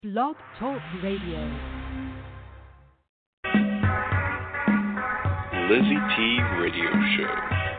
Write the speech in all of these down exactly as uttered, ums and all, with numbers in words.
Blog Talk Radio. Lizzie T Radio Show.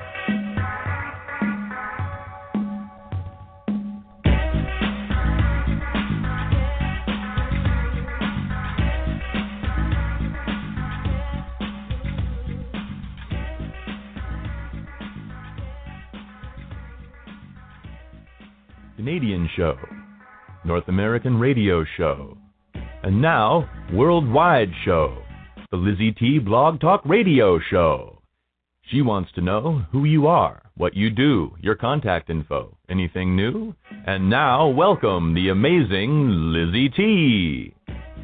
Canadian show, North American radio show, and now worldwide show, the Lizzie T Blog Talk Radio Show. She wants to know who you are, what you do, your contact info, anything new. And now, welcome the amazing Lizzie T.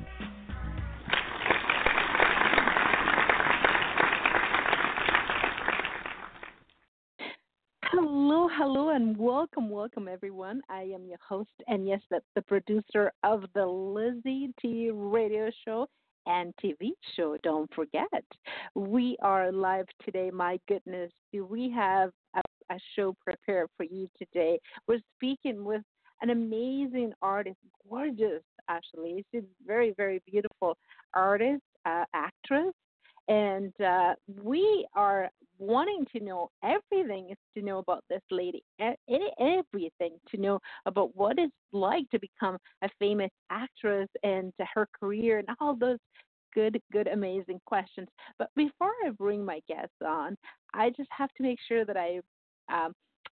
Hello, hello, and welcome, welcome, everyone. I am your host, and yes, that's the producer of the Lizzie T Radio Show and T V show. Don't forget, we are live today. My goodness, do we have a, a show prepared for you today? We're speaking with an amazing artist, gorgeous, actually. She's a very, very beautiful artist, uh, actress. And uh, we are wanting to know everything is to know about this lady, everything to know about what it's like to become a famous actress and her career and all those good, good, amazing questions. But before I bring my guests on, I just have to make sure that I um,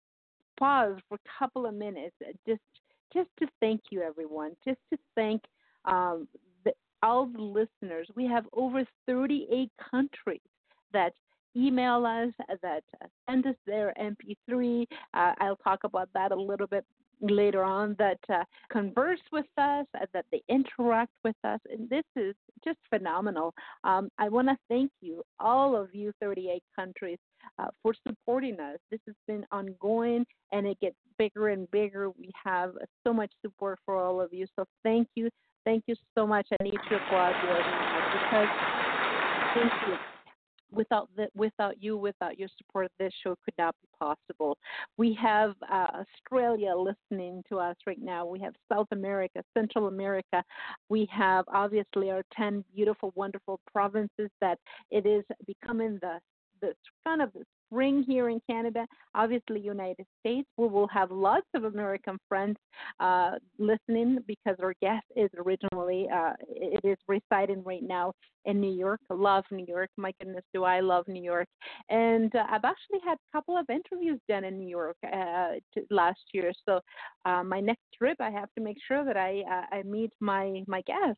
pause for a couple of minutes just, just to thank you, everyone, just to thank um, the all the listeners. We have over thirty-eight countries that email us, that send us their M P three. Uh, I'll talk about that a little bit later on, that uh, converse with us, uh, that they interact with us. And this is just phenomenal. Um, I want to thank you, all of you thirty-eight countries, uh, for supporting us. This has been ongoing, and it gets bigger and bigger. We have so much support for all of you. So thank you. Thank you so much. I need to applaud you because thank you. Without the, without you, without your support, this show could not be possible. We have uh, Australia listening to us right now. We have South America, Central America. We have obviously our ten beautiful, wonderful provinces that it is becoming the the kind of the spring here in Canada. Obviously, United States. We will have lots of American friends uh, listening because our guest is originally, uh, it is residing right now in New York. I love New York. My goodness, do I love New York. And uh, I've actually had a couple of interviews done in New York uh, to, last year. So uh, my next trip, I have to make sure that I, uh, I meet my, my guests.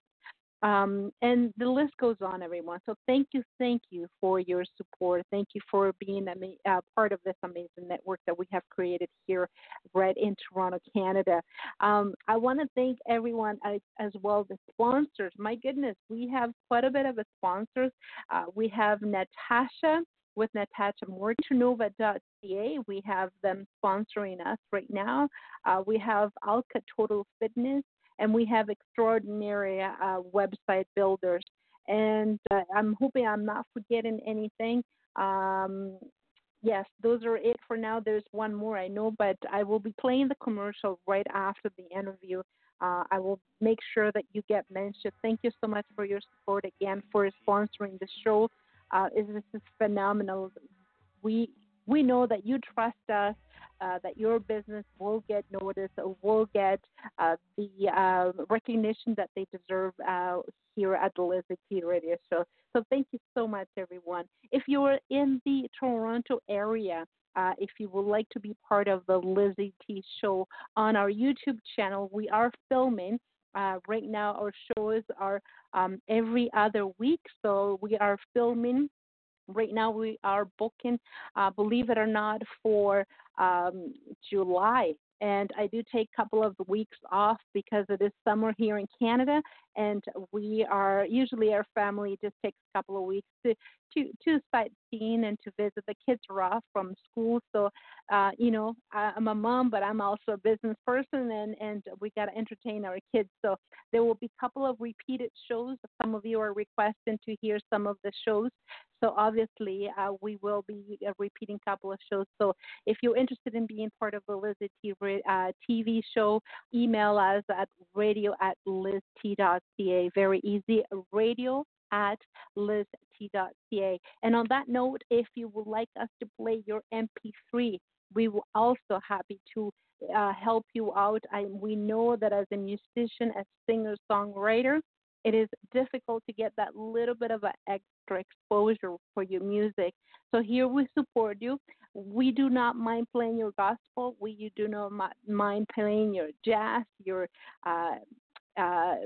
Um, and the list goes on, everyone. So thank you, thank you for your support. Thank you for being a uh, part of this amazing network that we have created here right in Toronto, Canada. Um, I want to thank everyone as, as well, the sponsors. My goodness, we have quite a bit of a sponsors. Uh, we have Natasha with Natasha Mortonova dot c a. We have them sponsoring us right now. Uh, we have Alka Total Fitness. And we have extraordinary uh, website builders. And uh, I'm hoping I'm not forgetting anything. Um, yes, those are it for now. There's one more, I know, but I will be playing the commercial right after the interview. Uh, I will make sure that you get mentioned. Thank you so much for your support again, for sponsoring the show. Uh, this is phenomenal. We we know that you trust us. Uh, that your business will get noticed or will get uh, the uh, recognition that they deserve uh, here at the Lizzie T Radio Show. So thank you so much, everyone. If you're in the Toronto area, uh, if you would like to be part of the Lizzie T Show on our YouTube channel, we are filming. Uh, right now, our shows are um, every other week, so we are filming. Right now, we are booking, uh, believe it or not, for um, July. And I do take a couple of weeks off because it is summer here in Canada. and we are usually our family just takes a couple of weeks to to to sightseeing and to visit. The kids are off from school, so uh, you know I, I'm a mom, but I'm also a business person, and and we got to entertain our kids. So there will be a couple of repeated shows. Some of you are requesting to hear some of the shows. So obviously, uh, we will be uh, repeating a couple of shows. So if you're interested in being part of the Liz T V, uh, T V show, email us at radio at liz t dot c a. Very easy, radio at liz t dot c a. And on that note, if you would like us to play your M P three, we will also happy to uh, help you out. I, we know that as a musician, as singer-songwriter, it is difficult to get that little bit of an extra exposure for your music. So here we support you. We do not mind playing your gospel. We do not mind playing your jazz, your uh, uh,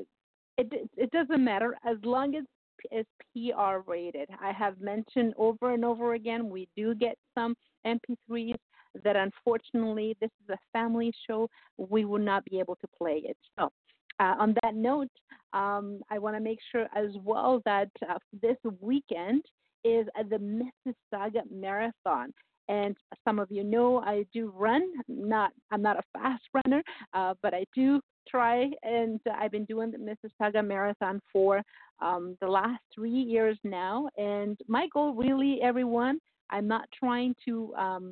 it it doesn't matter as long as it's P R rated. I have mentioned over and over again, we do get some M P threes that unfortunately, this is a family show, we will not be able to play it. So uh, on that note, um, I want to make sure as well that uh, this weekend is uh, the Mississauga Marathon. And some of you know I do run. Not I'm not a fast runner, uh, but I do try. And uh, I've been doing the Mississauga Marathon for um, the last three years now. And my goal, really, everyone, I'm not trying to um,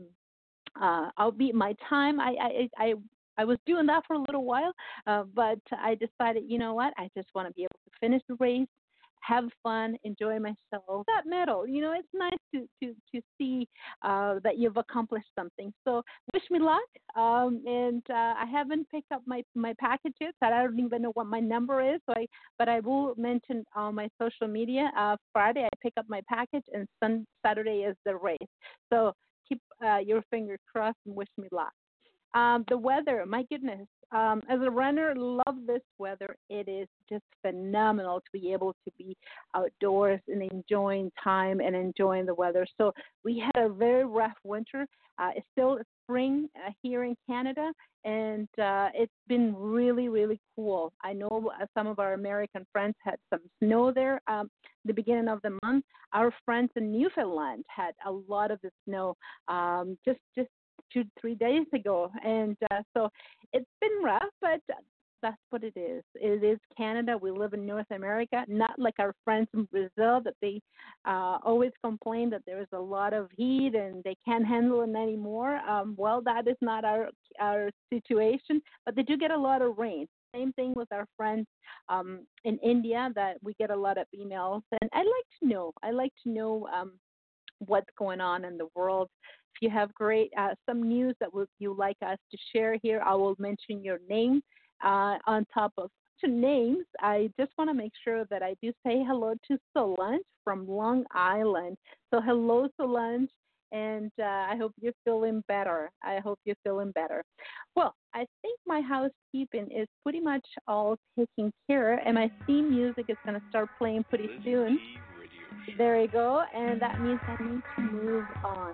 uh, outbeat my time. I, I I I was doing that for a little while, uh, but I decided, you know what? I just want to be able to finish the race, have fun, enjoy myself. That medal, you know, it's nice to to to see uh, that you've accomplished something. So wish me luck. Um, and uh, I haven't picked up my my package yet. So I don't even know what my number is. So I, but I will mention on my social media. Uh, Friday I pick up my package, and sun, Saturday is the race. So keep uh, your finger crossed and wish me luck. Um, the weather, my goodness. Um, as a runner, love this weather. It is just phenomenal to be able to be outdoors and enjoying time and enjoying the weather. So we had a very rough winter. Uh, it's still spring uh, here in Canada, and uh, it's been really, really cool. I know uh, some of our American friends had some snow there um, the beginning of the month. Our friends in Newfoundland had a lot of the snow um, just just two, three days ago. And uh, so it's been rough, but that's what it is. It is Canada. We live in North America, not like our friends in Brazil that they uh, always complain that there is a lot of heat and they can't handle it anymore. Um, well, that is not our, our situation, but they do get a lot of rain. Same thing with our friends um, in India that we get a lot of emails. And I'd like to know. I'd like to know um, what's going on in the world. If you have great uh, some news that would you like us to share here, I will mention your name uh, on top of to names. I just want to make sure that I do say hello to Solange from Long Island. So hello, Solange, and uh, I hope you're feeling better. I hope you're feeling better. Well, I think my housekeeping is pretty much all taken care, and my theme music is going to start playing pretty soon. There you go, and that means I need to move on.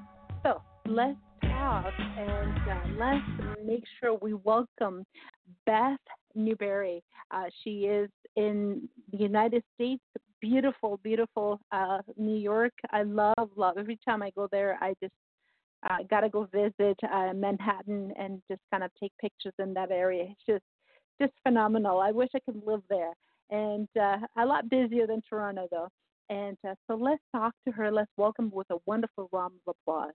So let's talk and uh, let's make sure we welcome Beth Newberry. Uh, she is in the United States. Beautiful, beautiful uh, New York. I love, love. Every time I go there, I just uh, got to go visit uh, Manhattan and just kind of take pictures in that area. It's just, just phenomenal. I wish I could live there. And uh, a lot busier than Toronto, though. And uh, so let's talk to her. Let's welcome with a wonderful round of applause.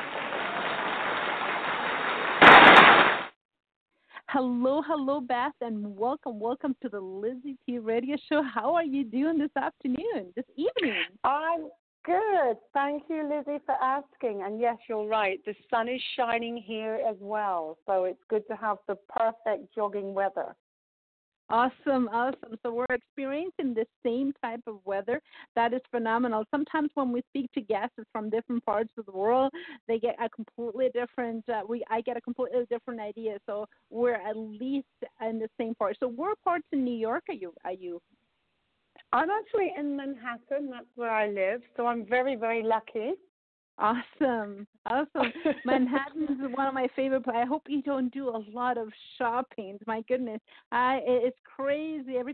Hello, hello, Beth, and welcome, welcome to the Lizzie T Radio Show. How are you doing this afternoon, this evening? I'm good. Thank you, Lizzie, for asking. And yes, you're right. The sun is shining here as well, so it's good to have the perfect jogging weather. Awesome, awesome. So we're experiencing the same type of weather. That is phenomenal. Sometimes when we speak to guests from different parts of the world, they get a completely different, uh, we I get a completely different idea. So we're at least in the same part. So where parts in New York are you? Are you? I'm actually in Manhattan. That's where I live. So I'm very, very lucky. Awesome, awesome. Manhattan is one of my favorite places. I hope you don't do a lot of shopping. My goodness, I it's crazy. Every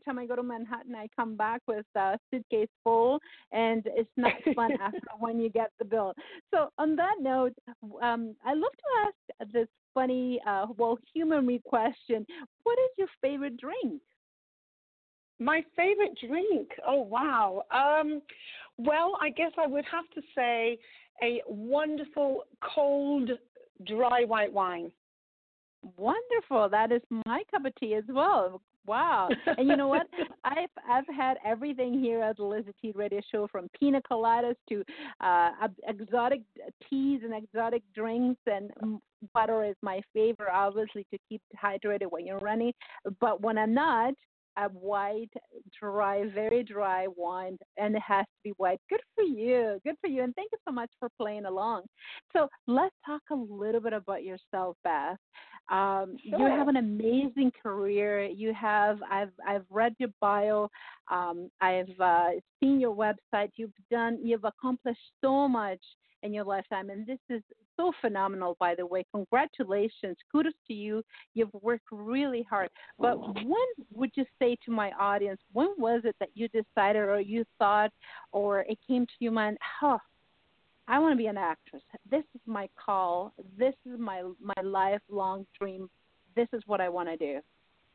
time I go to Manhattan, I come back with a suitcase full, and it's not fun after when you get the bill. So on that note, um, I love to ask this funny, uh, well, humor-y question. What is your favorite drink? My favorite drink? Oh, wow. Um, well, I guess I would have to say a wonderful, cold, dry white wine. Wonderful. That is my cup of tea as well. Wow. And you know what? I've I've had everything here at the Lizzie T Radio Show, from pina coladas to uh, exotic teas and exotic drinks, and butter is my favorite, obviously, to keep hydrated when you're running. But when I'm not, a white, dry, very dry wine, and it has to be white. Good for you. Good for you. And thank you so much for playing along. So let's talk a little bit about yourself, Beth. Um, sure. You have an amazing career. You have, I've, I've read your bio. Um, I've uh, seen your website. You've done, you've accomplished so much in your lifetime, and this is so phenomenal, by the way. Congratulations. Kudos to you. You've worked really hard. But when would you say to my audience, when was it that you decided, or you thought, or it came to your mind, oh, I want to be an actress. This is my call. This is my my lifelong dream. This is what I want to do.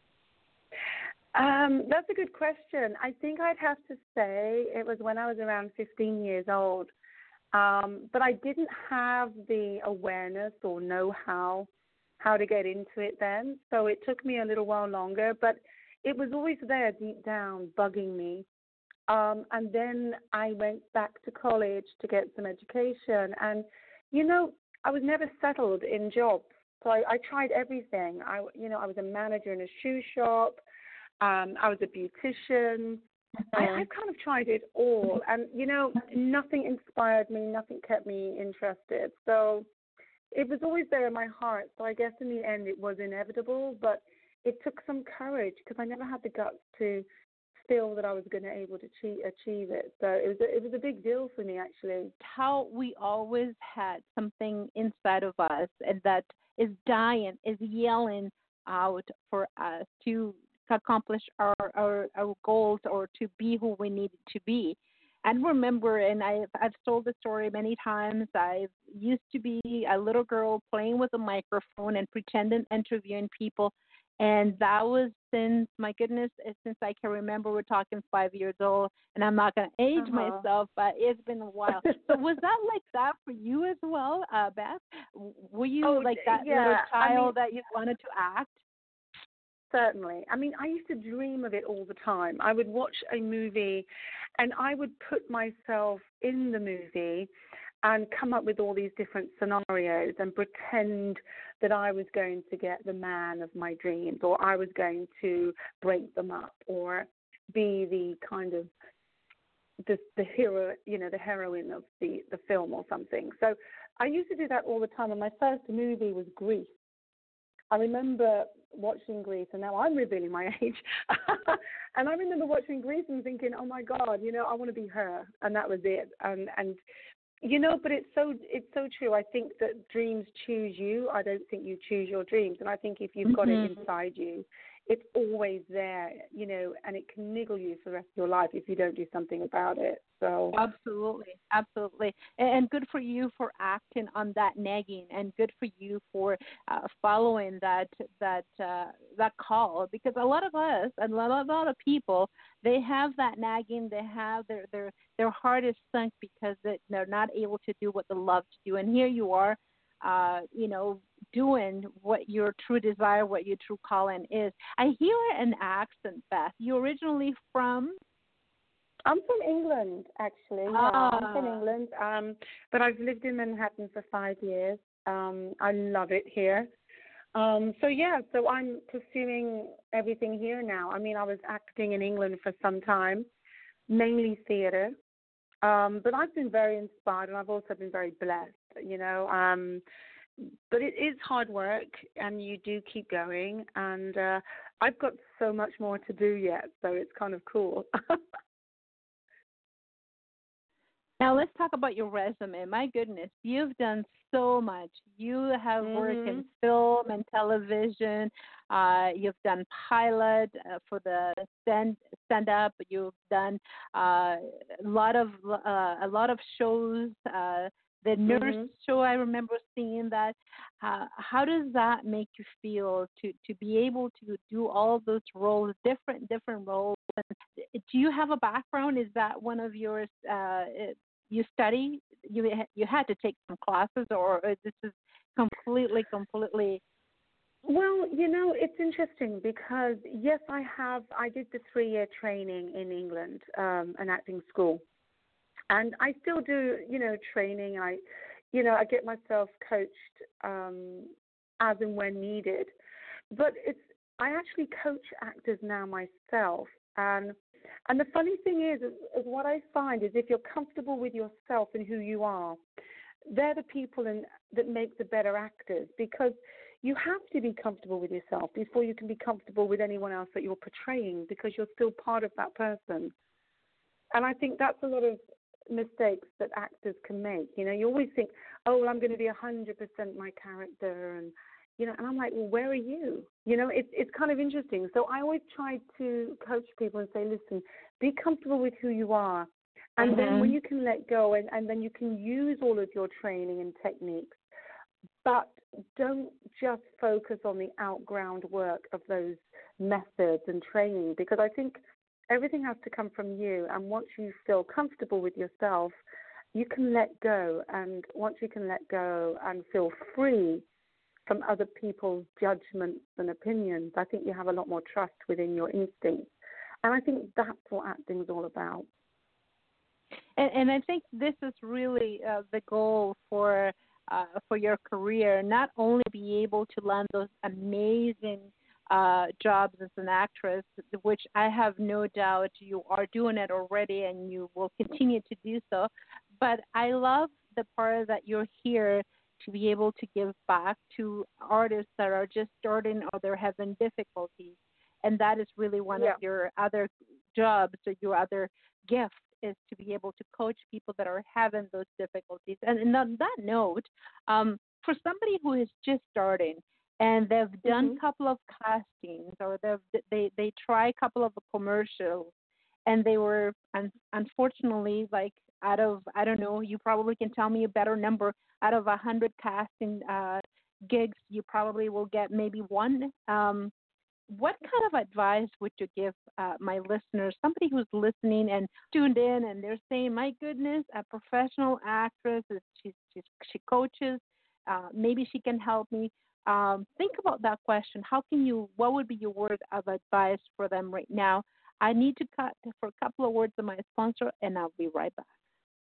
Um, that's a good question. I think I'd have to say it was when I was around fifteen years old. Um, but I didn't have the awareness or know-how how to get into it then, so it took me a little while longer, but it was always there deep down, bugging me. Um, and then I went back to college to get some education, and, you know, I was never settled in jobs, so I, I tried everything. I, you know, I was a manager in a shoe shop, um, I was a beautician. I, I've kind of tried it all, and, you know, nothing inspired me, nothing kept me interested. So it was always there in my heart. So I guess in the end it was inevitable, but it took some courage because I never had the guts to feel that I was going to be able to achieve, achieve it. So it was a, it was a big deal for me, actually. How we always had something inside of us that is dying, is yelling out for us to accomplish our, our, our goals, or to be who we needed to be. And remember, and I've, I've told the story many times, I used to be a little girl playing with a microphone and pretending interviewing people. And that was since, my goodness, since I can remember. We're talking five years old, and I'm not going to age uh-huh. myself, but it's been a while. So was that like that for you as well, uh, Beth? Were you oh, like that yeah. little child I mean, that you wanted to act? Certainly. I mean, I used to dream of it all the time. I would watch a movie and I would put myself in the movie and come up with all these different scenarios and pretend that I was going to get the man of my dreams, or I was going to break them up, or be the kind of the, the hero, you know, the heroine of the, the film or something. So I used to do that all the time. And my first movie was Grease. I remember watching Grease, and now I'm revealing my age. And I remember watching Grease and thinking, oh my God, you know, I want to be her, and that was it. And and you know, but it's so it's so true. I think that dreams choose you. I don't think you choose your dreams. And I think if you've got mm-hmm. it inside you, it's always there, you know, and it can niggle you for the rest of your life if you don't do something about it. So absolutely, absolutely, and good for you for acting on that nagging, and good for you for uh, following that that uh, that call. Because a lot of us, and a lot, a lot of people, they have that nagging. They have their their their heart is sunk because they're not able to do what they love to do. And here you are, uh, you know, doing what your true desire, what your true calling is. I hear an accent, Beth. You originally from? I'm from England, actually. Yeah, ah. I'm from England, um, but I've lived in Manhattan for five years. Um, I love it here. Um, so, yeah, so I'm pursuing everything here now. I mean, I was acting in England for some time, mainly theater. Um, but I've been very inspired, and I've also been very blessed, you know. Um, but it is hard work, and you do keep going. And uh, I've got so much more to do yet, so it's kind of cool. Now let's talk about your resume. My goodness, you've done so much. You have mm-hmm. worked in film and television. Uh, you've done pilot uh, for the stand stand up. You've done uh, a lot of uh, a lot of shows. Uh, the nurse mm-hmm. show, I remember seeing that. Uh, how does that make you feel to to be able to do all of those roles, different different roles? And do you have a background? Is that one of yours? Uh, you study? You you had to take some classes, or this is completely completely? Well, you know, it's interesting because yes, I have. I did the three-year training in England, um, an acting school, and I still do, you know, training. I, you know, I get myself coached um, as and when needed, but it's I actually coach actors now myself, and and the funny thing is, is, is what I find is if you're comfortable with yourself and who you are, they're the people in, that make the better actors, because you have to be comfortable with yourself before you can be comfortable with anyone else that you're portraying, because you're still part of that person. And I think that's a lot of mistakes that actors can make. You know, you always think, oh, well, I'm going to be one hundred percent my character, and you know, and I'm like, well, where are you? You know, it's it's kind of interesting. So I always try to coach people and say, listen, be comfortable with who you are. And mm-hmm. then when you can let go, and, and then you can use all of your training and techniques, but don't just focus on the outground work of those methods and training, because I think everything has to come from you. And once you feel comfortable with yourself, you can let go. And once you can let go and feel free from other people's judgments and opinions, I think you have a lot more trust within your instincts. And I think that's what acting is all about. And, and I think this is really uh, the goal for uh, for your career, not only be able to land those amazing uh, jobs as an actress, which I have no doubt you are doing it already and you will continue to do so, but I love the part that you're here to be able to give back to artists that are just starting or they're having difficulties. And that is really one yeah. of your other jobs or your other gifts, is to be able to coach people that are having those difficulties. And, and on that note, um, for somebody who is just starting and they've done a mm-hmm. couple of castings, or they've, they they try a couple of commercials, and they were un- unfortunately like out of, I don't know, you probably can tell me a better number, out of one hundred casting uh, gigs, you probably will get maybe one. Um, what kind of advice would you give uh, my listeners, somebody who's listening and tuned in and they're saying, my goodness, a professional actress, she, she, she coaches, uh, maybe she can help me. Um, think about that question. How can you, what would be your word of advice for them right now? I need to cut for a couple of words of my sponsor, and I'll be right back.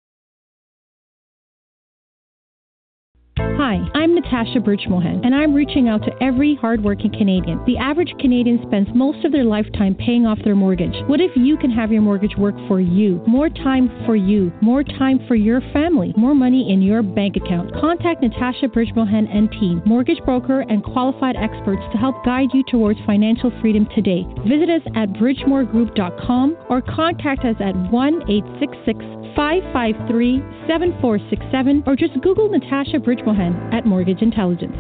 Hi, I'm Natasha Birchmohan, and I'm reaching out to every hardworking Canadian. The average Canadian spends most of their lifetime paying off their mortgage. What if you can have your mortgage work for you? More time for you. More time for your family. More money in your bank account. Contact Natasha Birchmohan and team, mortgage broker and qualified experts, to help guide you towards financial freedom today. Visit us at bridgemore group dot com or contact us at one eight six six, five five three, seven four six seven, or just Google Natasha Birchmohan at Mortgage Intelligence.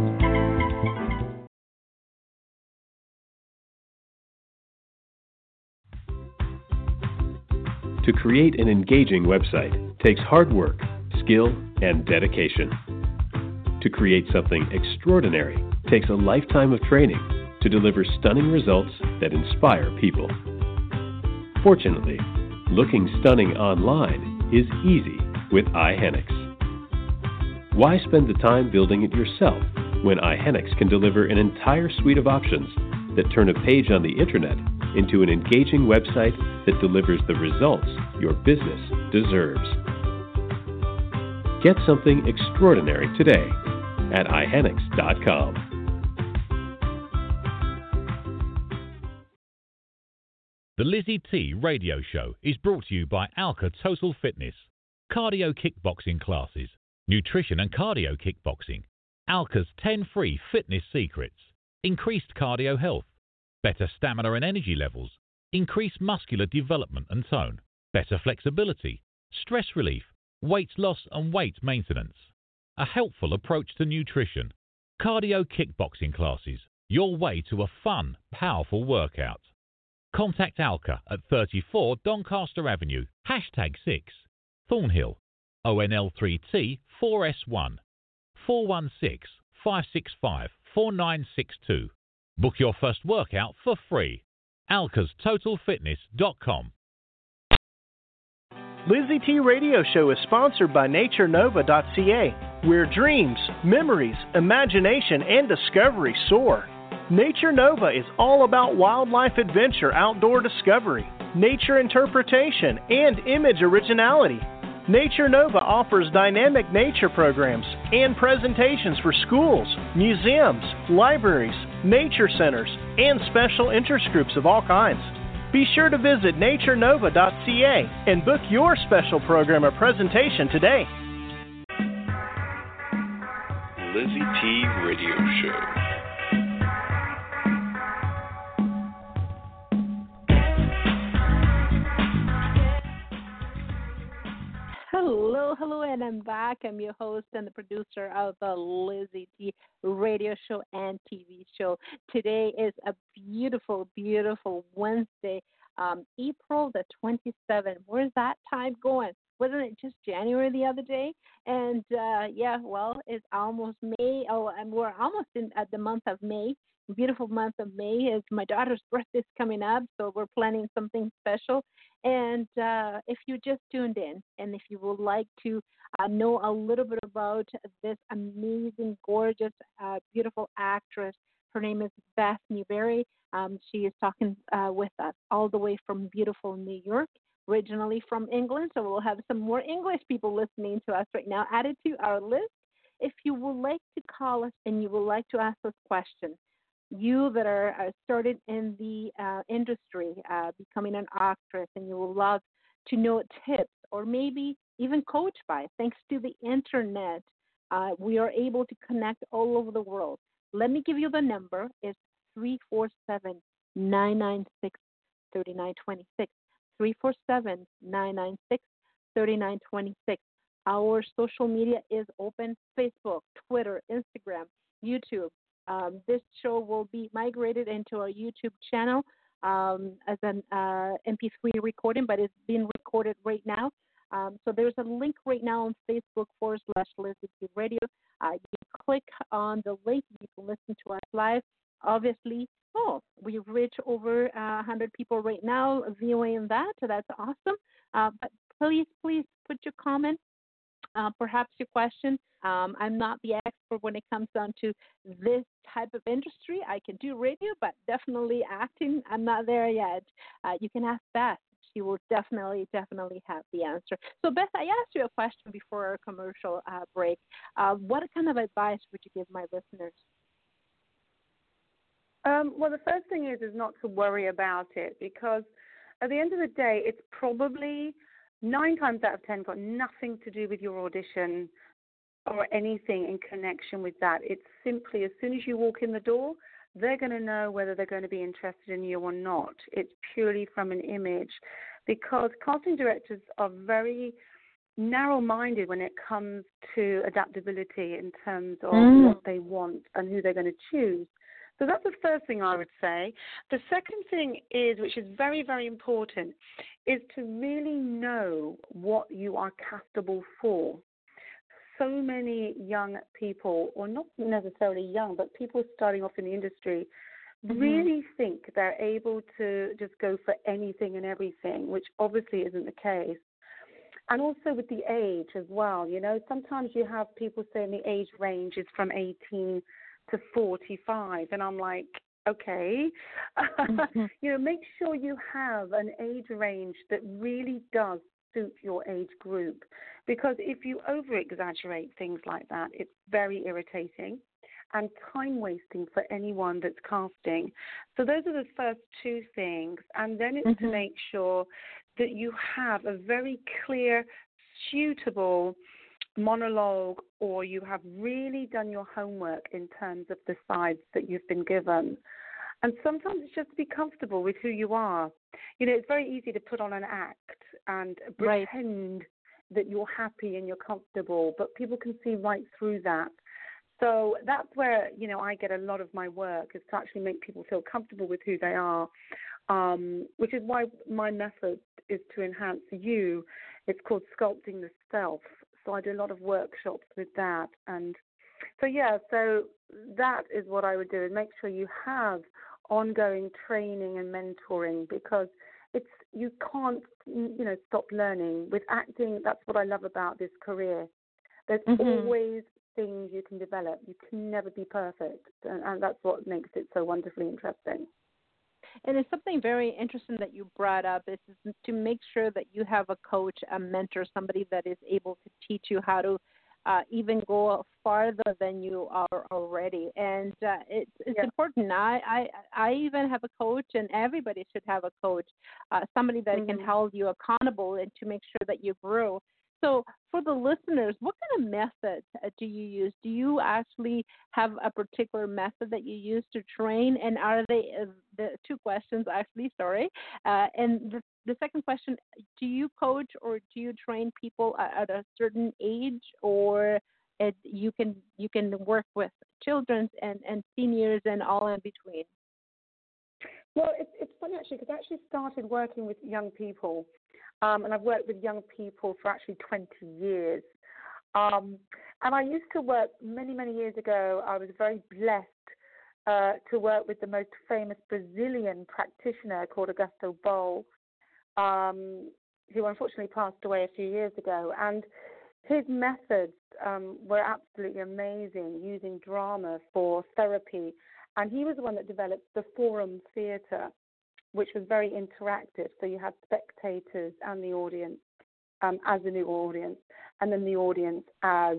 To create an engaging website takes hard work, skill, and dedication. To create something extraordinary takes a lifetime of training to deliver stunning results that inspire people. Fortunately, looking stunning online is easy with iHenix. Why spend the time building it yourself when iHenix can deliver an entire suite of options that turn a page on the internet into an engaging website that delivers the results your business deserves? Get something extraordinary today at i henix dot com. The Lizzie T Radio Show is brought to you by Alka Total Fitness, cardio kickboxing classes, nutrition and cardio kickboxing, Alka's ten free fitness secrets, increased cardio health, better stamina and energy levels, increased muscular development and tone, better flexibility, stress relief, weight loss and weight maintenance, a helpful approach to nutrition, cardio kickboxing classes, your way to a fun, powerful workout. Contact Alka at thirty-four Doncaster Avenue, hashtag six, Thornhill, O N L three T four S one, four one six, five six five, four nine six two. Book your first workout for free. alkas total fitness dot com. Lizzie T Radio Show is sponsored by nature nova dot c a, where dreams, memories, imagination, and discovery soar. Nature Nova is all about wildlife adventure, outdoor discovery, nature interpretation, and image originality. Nature Nova offers dynamic nature programs and presentations for schools, museums, libraries, nature centers, and special interest groups of all kinds. Be sure to visit nature nova dot c a and book your special program or presentation today. Lizzie T Radio Show. Hello, hello, and I'm back. I'm your host and the producer of the Lizzie T Radio Show and T V show. Today is a beautiful, beautiful Wednesday, um, April the twenty-seventh. Where's that time going? Wasn't it just January the other day? And uh, yeah, well, it's almost May. Oh, and we're almost in at the month of May. Beautiful month of May. Is my daughter's birthday's coming up, so we're planning something special. And uh, if you just tuned in, and if you would like to uh, know a little bit about this amazing, gorgeous, uh, beautiful actress, her name is Beth Newberry. Um, she is talking uh, with us all the way from beautiful New York, originally from England. So we'll have some more English people listening to us right now added to our list. If you would like to call us and you would like to ask us questions, you that are uh, started in the uh, industry, uh, becoming an actress, and you will love to know tips or maybe even coach by, thanks to the internet, uh, we are able to connect all over the world. Let me give you the number. It's three four seven, nine nine six, three nine two six, three four seven, nine nine six, three nine two six. Our social media is open: Facebook, Twitter, Instagram, YouTube. Um, this show will be migrated into our YouTube channel um, as an uh, M P three recording, but it's being recorded right now. Um, so there's a link right now on Facebook forward slash Lizzie T Radio. Uh, you click on the link, you can listen to us live. Obviously, oh, we've reached over uh, one hundred people right now viewing that, so that's awesome. Uh, but please, please put your comment. Uh, perhaps your question. Um, I'm not the expert when it comes down to this type of industry. I can do radio, but definitely acting, I'm not there yet. Uh, you can ask Beth. She will definitely, definitely have the answer. So, Beth, I asked you a question before our commercial uh, break. Uh, what kind of advice would you give my listeners? Um, well, the first thing is is not to worry about it, because at the end of the day, it's probably nine times out of ten got nothing to do with your audition or anything in connection with that. It's simply as soon as you walk in the door, they're going to know whether they're going to be interested in you or not. It's purely from an image, because casting directors are very narrow-minded when it comes to adaptability in terms of mm. what they want and who they're going to choose. So that's the first thing I would say. The second thing is, which is very, very important, is to really know what you are castable for. So many young people, or not necessarily young, but people starting off in the industry, mm-hmm. really think they're able to just go for anything and everything, which obviously isn't the case. And also with the age as well. You know, sometimes you have people saying the age range is from eighteen to forty-five, and I'm like, okay, mm-hmm. you know, make sure you have an age range that really does suit your age group, because if you over-exaggerate things like that, it's very irritating and time-wasting for anyone that's casting. So those are the first two things, and then it's mm-hmm. to make sure that you have a very clear, suitable monologue, or you have really done your homework in terms of the sides that you've been given. And sometimes it's just to be comfortable with who you are. You know, it's very easy to put on an act and pretend right. that you're happy and you're comfortable, but people can see right through that. So that's where, you know, I get a lot of my work, is to actually make people feel comfortable with who they are, um, which is why my method is to enhance you. It's called Sculpting the Self. So I do a lot of workshops with that. And so, yeah, so that is what I would do, is make sure you have ongoing training and mentoring, because it's you can't, you know, stop learning. With acting, that's what I love about this career. There's mm-hmm. always things you can develop. You can never be perfect, and, and that's what makes it so wonderfully interesting. And it's something very interesting that you brought up, is to make sure that you have a coach, a mentor, somebody that is able to teach you how to uh, even go farther than you are already. And uh, it's, it's yeah. important. I, I I even have a coach, and everybody should have a coach, uh, somebody that mm-hmm. can hold you accountable and to make sure that you grow. So for the listeners, what kind of method do you use? Do you actually have a particular method that you use to train? And are they, uh, the two questions actually, sorry. Uh, and the, the second question, do you coach or do you train people at, at a certain age, or it, you can you can work with children and, and seniors and all in between? Well, it's, it's funny actually, because I actually started working with young people. Um, and I've worked with young people for actually twenty years. Um, and I used to work many, many years ago. I was very blessed uh, to work with the most famous Brazilian practitioner called Augusto Boal, um, who unfortunately passed away a few years ago. And his methods um, were absolutely amazing, using drama for therapy. And he was the one that developed the Forum Theatre, which was very interactive. So you had spectators and the audience um, as the new audience, and then the audience as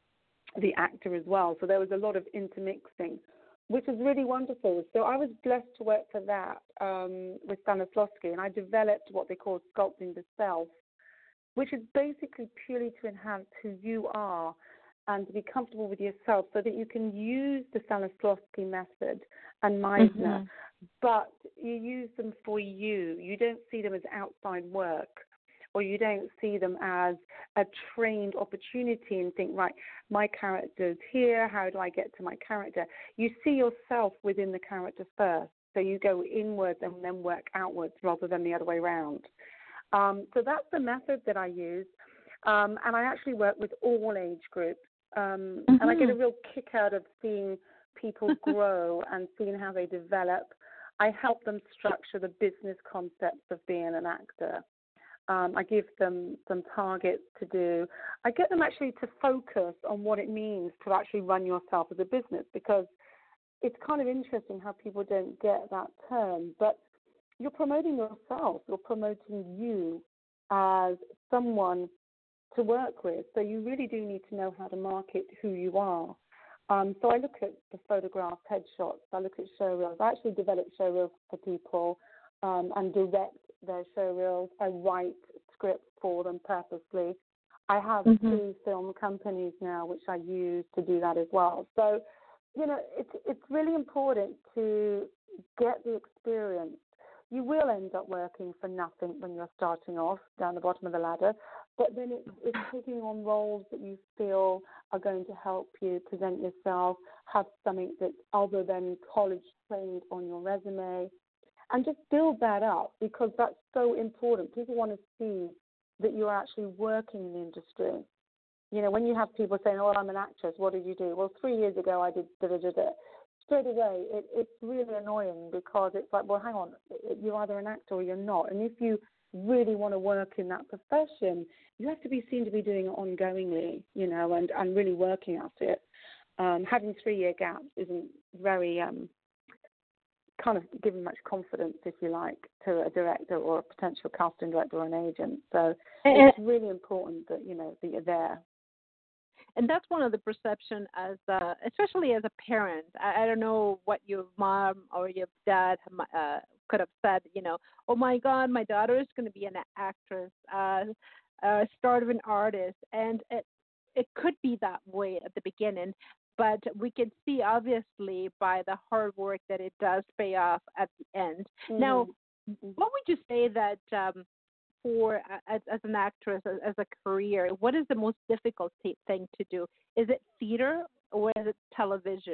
the actor as well. So there was a lot of intermixing, which was really wonderful. So I was blessed to work for that um, with Stanislavski, and I developed what they call Sculpting the Self, which is basically purely to enhance who you are and to be comfortable with yourself, so that you can use the Stanislavski method and Meisner, mm-hmm. but you use them for you. You don't see them as outside work, or you don't see them as a trained opportunity and think, right, my character's here, how do I get to my character? You see yourself within the character first, so you go inwards and then work outwards rather than the other way around. Um, so that's the method that I use, um, and I actually work with all age groups, um, mm-hmm. and I get a real kick out of seeing people grow and seeing how they develop. I help them structure the business concepts of being an actor. Um, I give them some targets to do. I get them actually to focus on what it means to actually run yourself as a business, because it's kind of interesting how people don't get that term, but you're promoting yourself. You're promoting you as someone to work with. So you really do need to know how to market who you are. Um, so I look at the photographs, headshots. I look at showreels. I actually develop showreels for people um, and direct their showreels. I write scripts for them purposely. I have mm-hmm. two film companies now which I use to do that as well. So, you know, it's it's really important to get the experience. You will end up working for nothing when you're starting off down the bottom of the ladder, but then it's, it's taking on roles that you feel are going to help you present yourself, have something that's other than college trained on your resume, and just build that up, because that's so important. People want to see that you're actually working in the industry. You know, when you have people saying, oh, I'm an actress, what did you do? Well, three years ago I did da-da-da-da. Straight away, it, it's really annoying, because it's like, well, hang on, you're either an actor or you're not. And if you really want to work in that profession, you have to be seen to be doing it ongoingly, you know, and, and really working at it. Um, having three-year gaps isn't very um, kind of giving much confidence, if you like, to a director or a potential casting director or an agent. So it's really important that, you know, that you're there. And that's one of the perception as, uh, especially as a parent. I, I don't know what your mom or your dad uh, could have said, you know, oh my God, my daughter is going to be an actress, uh, uh, start of an artist. And it, it could be that way at the beginning, but we can see obviously by the hard work that it does pay off at the end. Mm-hmm. Now, what would you say that um, for as, as an actress, as, as a career, what is the most difficult thing to do? Is it theater or is it television?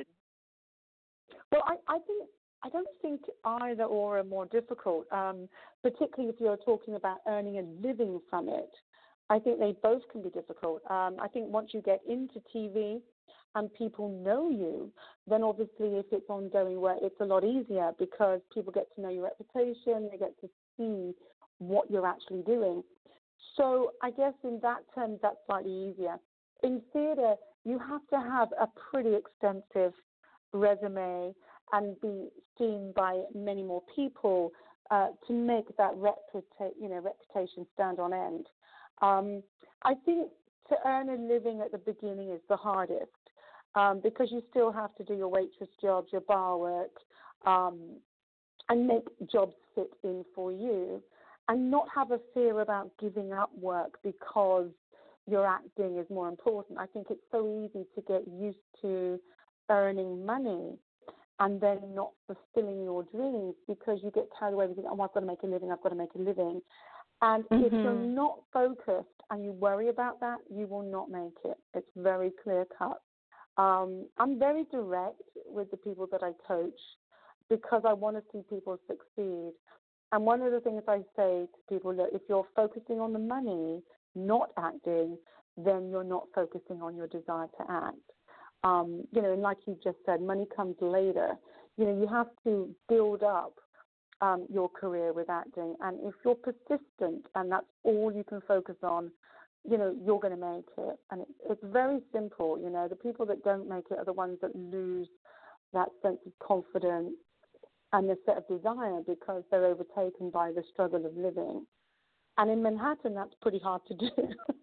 Well, I, I think I don't think either or are more difficult, um, particularly if you're talking about earning a living from it. I think they both can be difficult. Um, I think once you get into T V and people know you, then obviously if it's ongoing work, it's a lot easier because people get to know your reputation, they get to see what you're actually doing. So I guess in that terms, that's slightly easier. In theatre, you have to have a pretty extensive resume and be seen by many more people uh, to make that reputa- you know, reputation stand on end. Um, I think to earn a living at the beginning is the hardest um, because you still have to do your waitress jobs, your bar work, um, and make jobs fit in for you and not have a fear about giving up work because your acting is more important. I think it's so easy to get used to earning money and then not fulfilling your dreams because you get carried away with thinking, oh, I've got to make a living, I've got to make a living. And mm-hmm. if you're not focused and you worry about that, you will not make it. It's very clear cut. Um, I'm very direct with the people that I coach because I want to see people succeed. And one of the things I say to people, look, if you're focusing on the money, not acting, then you're not focusing on your desire to act. Um, you know, and like you just said, money comes later. You know, you have to build up um, your career with acting. And if you're persistent and that's all you can focus on, you know, you're going to make it. And it, it's very simple. You know, the people that don't make it are the ones that lose that sense of confidence and the set of desire because they're overtaken by the struggle of living. And in Manhattan, that's pretty hard to do.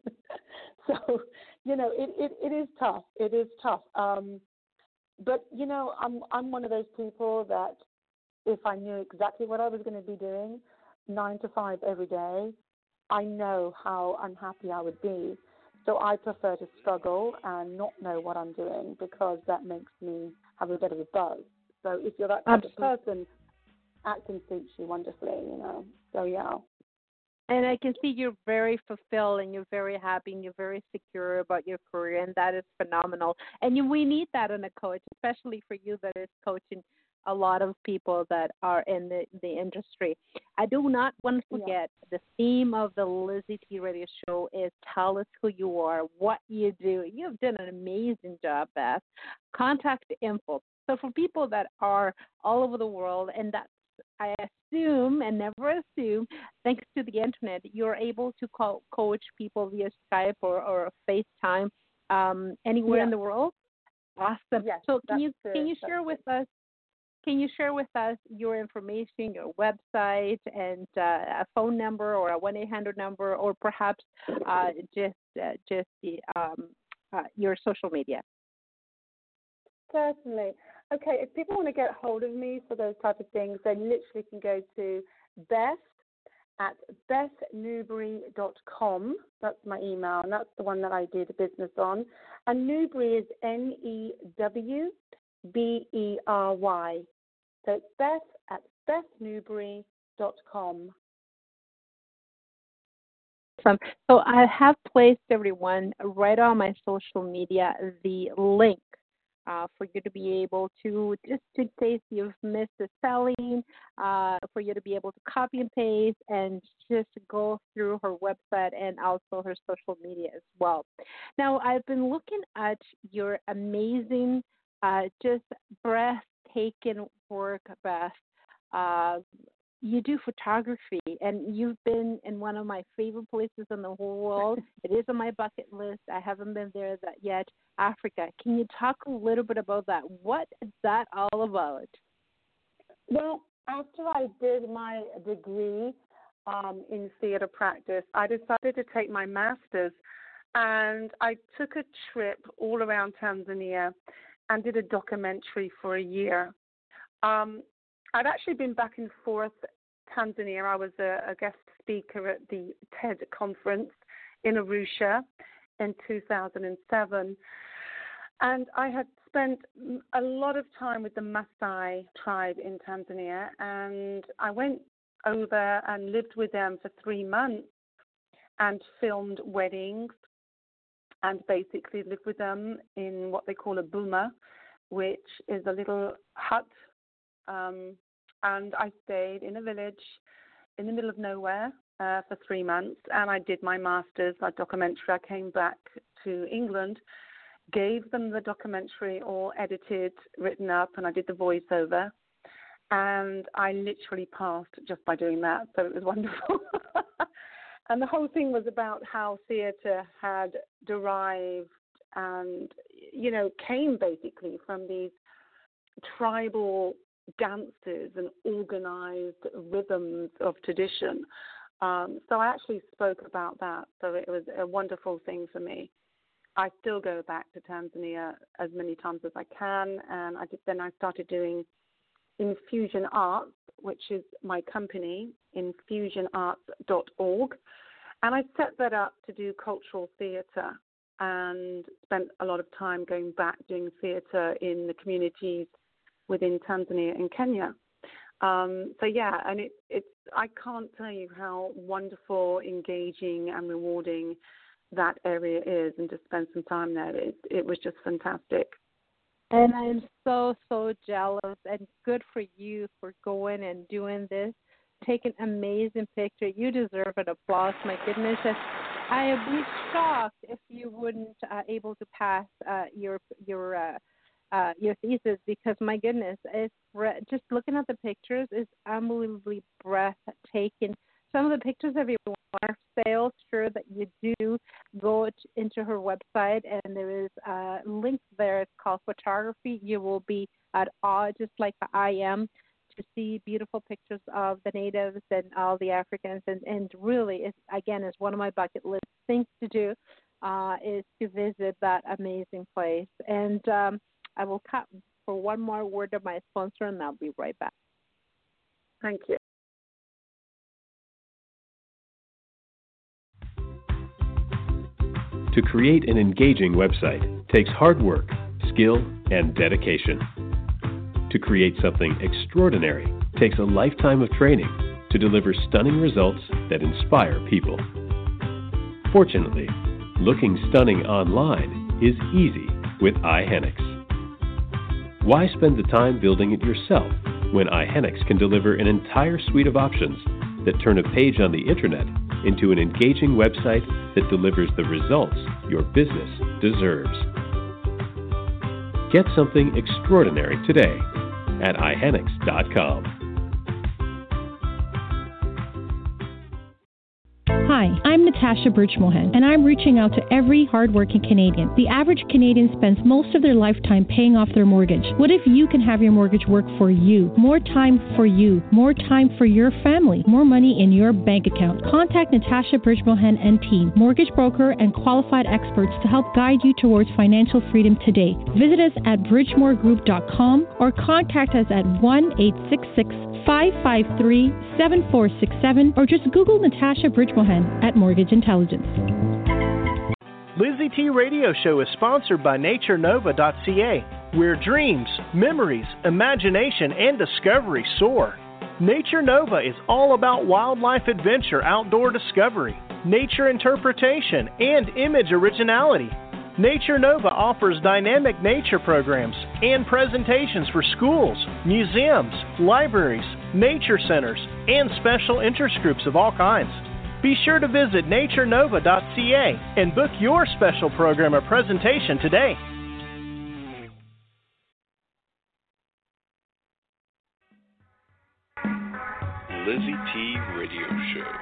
So, you know, it, it, it is tough. It is tough. Um, but, you know, I'm I'm one of those people that if I knew exactly what I was going to be doing, nine to five every day, I know how unhappy I would be. So I prefer to struggle and not know what I'm doing because that makes me have a bit of a buzz. So if you're that type Absolutely. of person, acting suits you wonderfully, you know. So, yeah. And I can see you're very fulfilled and you're very happy and you're very secure about your career, and that is phenomenal. And you, we need that in a coach, especially for you that is coaching a lot of people that are in the, the industry. I do not want to forget yeah. the theme of the Lizzie T Radio Show is tell us who you are, what you do. You've done an amazing job, Beth. Contact info. So for people that are all over the world, and that's I assume and never assume, thanks to the internet, you're able to call, coach people via Skype or, or FaceTime um, anywhere yeah. in the world. Awesome. Yes, so can you true. can you that's share true. with us? Can you share with us your information, your website, and uh, a phone number or a one eight hundred number, or perhaps uh, just uh, just the um, uh, your social media? Certainly. Okay, if people want to get hold of me for those type of things, they literally can go to Beth at beth newbury dot com. That's my email, and that's the one that I do the business on. And Newbury is N E W B E R Y. So it's Beth at beth newbury dot com. Awesome. So I have placed, everyone, right on my social media, the link Uh, for you to be able to, just in case you've missed the spelling, uh, for you to be able to copy and paste and just go through her website and also her social media as well. Now, I've been looking at your amazing, uh, just breathtaking work, Beth. Uh, you do photography, and you've been in one of my favorite places in the whole world. It is on my bucket list. I haven't been there that yet. Africa. Can you talk a little bit about that? What is that all about? Well, after I did my degree um, in theater practice, I decided to take my master's, and I took a trip all around Tanzania and did a documentary for a year. Um, I've actually been back and forth Tanzania. I was a, a guest speaker at the TED conference in Arusha in two thousand seven. And I had spent a lot of time with the Maasai tribe in Tanzania, and I went over and lived with them for three months and filmed weddings and basically lived with them in what they call a boma, which is a little hut. Um, and I stayed in a village in the middle of nowhere uh, for three months. And I did my master's, my documentary. I came back to England, gave them the documentary all edited, written up, and I did the voiceover. And I literally passed just by doing that. So it was wonderful. And the whole thing was about how theatre had derived and, you know, came basically from these tribal dances and organized rhythms of tradition. Um, so I actually spoke about that. So it was a wonderful thing for me. I still go back to Tanzania as many times as I can. And I did, then I started doing Infusion Arts, which is my company, infusion arts dot org. And I set that up to do cultural theatre and spent a lot of time going back doing theatre in the communities within Tanzania and Kenya. Um, so, yeah, and it, it's I can't tell you how wonderful, engaging and rewarding that area is, and to spend some time there, it, it was just fantastic. And I'm so, so jealous, and good for you for going and doing this. Take an amazing picture. You deserve an applause. My goodness, I would be shocked if you wouldn't uh, able to pass uh, your your uh, uh, your thesis, because my goodness, it's just looking at the pictures is unbelievably breathtaking. Some of the pictures of your sales, sure that you do go into her website, and there is a link there. It's called Photography. You will be at awe, just like I am, to see beautiful pictures of the natives and all the Africans. And, and really, it's, again, is one of my bucket list things to do uh, is to visit that amazing place. And um, I will cut for one more word of my sponsor, and I'll be right back. Thank you. To create an engaging website takes hard work, skill, and dedication. To create something extraordinary takes a lifetime of training to deliver stunning results that inspire people. Fortunately, looking stunning online is easy with iHenix. Why spend the time building it yourself when iHenix can deliver an entire suite of options that turn a page on the internet into an engaging website that delivers the results your business deserves. Get something extraordinary today at i henix dot com. Hi, I'm Natasha Birchmohan, and I'm reaching out to every hardworking Canadian. The average Canadian spends most of their lifetime paying off their mortgage. What if you can have your mortgage work for you? More time for you. More time for your family. More money in your bank account. Contact Natasha Birchmohan and team, mortgage broker and qualified experts, to help guide you towards financial freedom today. Visit us at bridgemore group dot com or contact us at one eight six six, five five three, seven four six seven, or just Google Natasha Birchmohan at Mortgage Intelligence. Lizzie T Radio Show is sponsored by nature nova dot c a, where dreams, memories, imagination, and discovery soar. Nature Nova is all about wildlife adventure, outdoor discovery, nature interpretation, and image originality. Nature Nova offers dynamic nature programs and presentations for schools, museums, libraries, nature centers, and special interest groups of all kinds. Be sure to visit nature nova dot c a and book your special program or presentation today. Lizzie T Radio Show.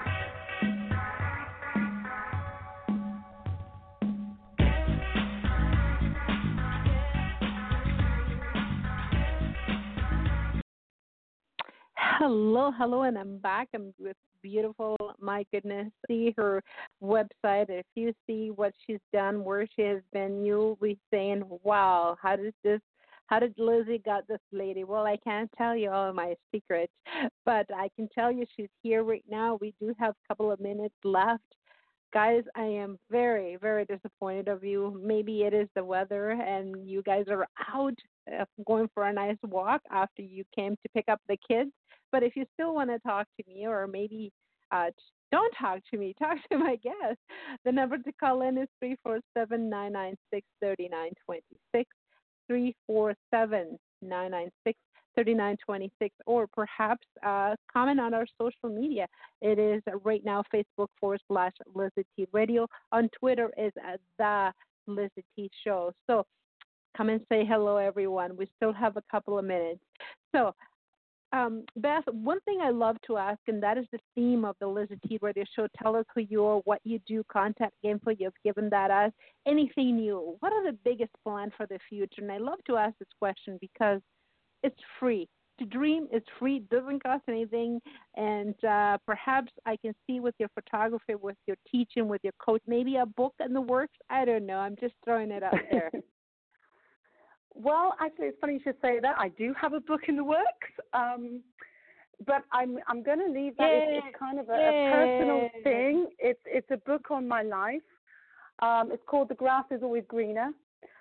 Hello, hello, and I'm back. I'm with beautiful, my goodness, see her website. If you see what she's done, where she has been, you'll be saying, wow, how did this, how did Lizzie got this lady? Well, I can't tell you all my secrets, but I can tell you she's here right now. We do have a couple of minutes left. Guys, I am very, very disappointed of you. Maybe it is the weather and you guys are out uh, going for a nice walk after you came to pick up the kids. But if you still want to talk to me, or maybe uh, don't talk to me, talk to my guest, the number to call in is three four seven, nine nine six, three nine two six, three four seven, nine nine six, three nine two six, or perhaps uh, comment on our social media. It is uh, right now Facebook forward slash Lizzie T Radio. On Twitter is uh, The Lizzie T Show. So come and say hello, everyone. We still have a couple of minutes. So, um, Beth, one thing I love to ask, and that is the theme of the Lizzie T Radio Show. Tell us who you are, what you do, contact info. You've given that us. Anything new? What are the biggest plans for the future? And I love to ask this question because it's free. To dream is free, doesn't cost anything, and uh, perhaps I can see with your photography, with your teaching, with your coach, maybe a book in the works. I don't know. I'm just throwing it out there. Well, actually, it's funny you should say that. I do have a book in the works, um, but I'm I'm going to leave that. It's, it's kind of a, a personal thing. It's it's a book on my life. Um, it's called The Grass is Always Greener,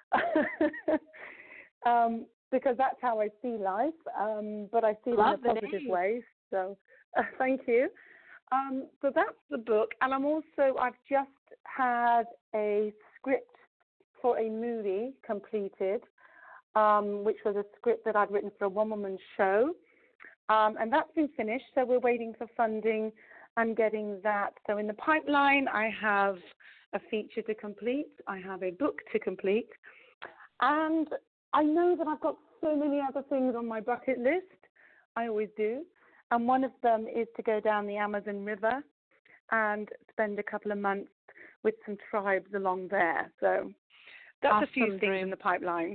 um, because that's how I see life. Um, but I see it in a positive way. So, uh, thank you. Um, so that's the book, and I'm also I've just had a script for a movie completed. Um, which was a script that I'd written for a one-woman show. Um, and that's been finished, so we're waiting for funding and getting that. So in the pipeline, I have a feature to complete. I have a book to complete. And I know that I've got so many other things on my bucket list. I always do. And one of them is to go down the Amazon River and spend a couple of months with some tribes along there. So that's awesome. A few things dream. In the pipeline.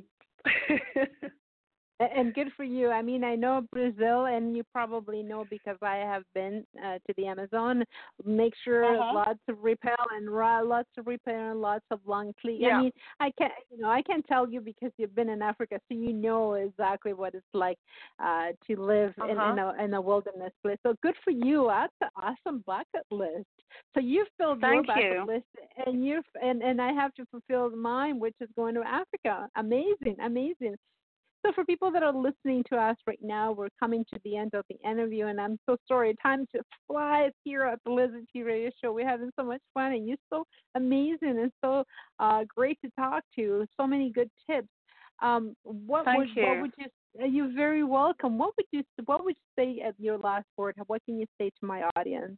And good for you. I mean, I know Brazil, and you probably know because I have been uh, to the Amazon. Make sure uh-huh. lots of repel and raw, lots of repel and lots of long sleeve. Yeah. I mean, I can't, you know, I can't tell you because you've been in Africa, so you know exactly what it's like uh, to live uh-huh. in, in, a, in a wilderness place. So good for you. That's an awesome bucket list. So you've filled Thank your bucket you. list, and you and and I have to fulfill mine, which is going to Africa. Amazing, amazing. So for people that are listening to us right now, we're coming to the end of the interview, and I'm so sorry. Time just flies here at the Lizzie T Radio Show. We're having so much fun, and you're so amazing and so uh, great to talk to. So many good tips. Um, what Thank would you. what would you? You're very welcome. What would you What would you say at your last word? What can you say to my audience?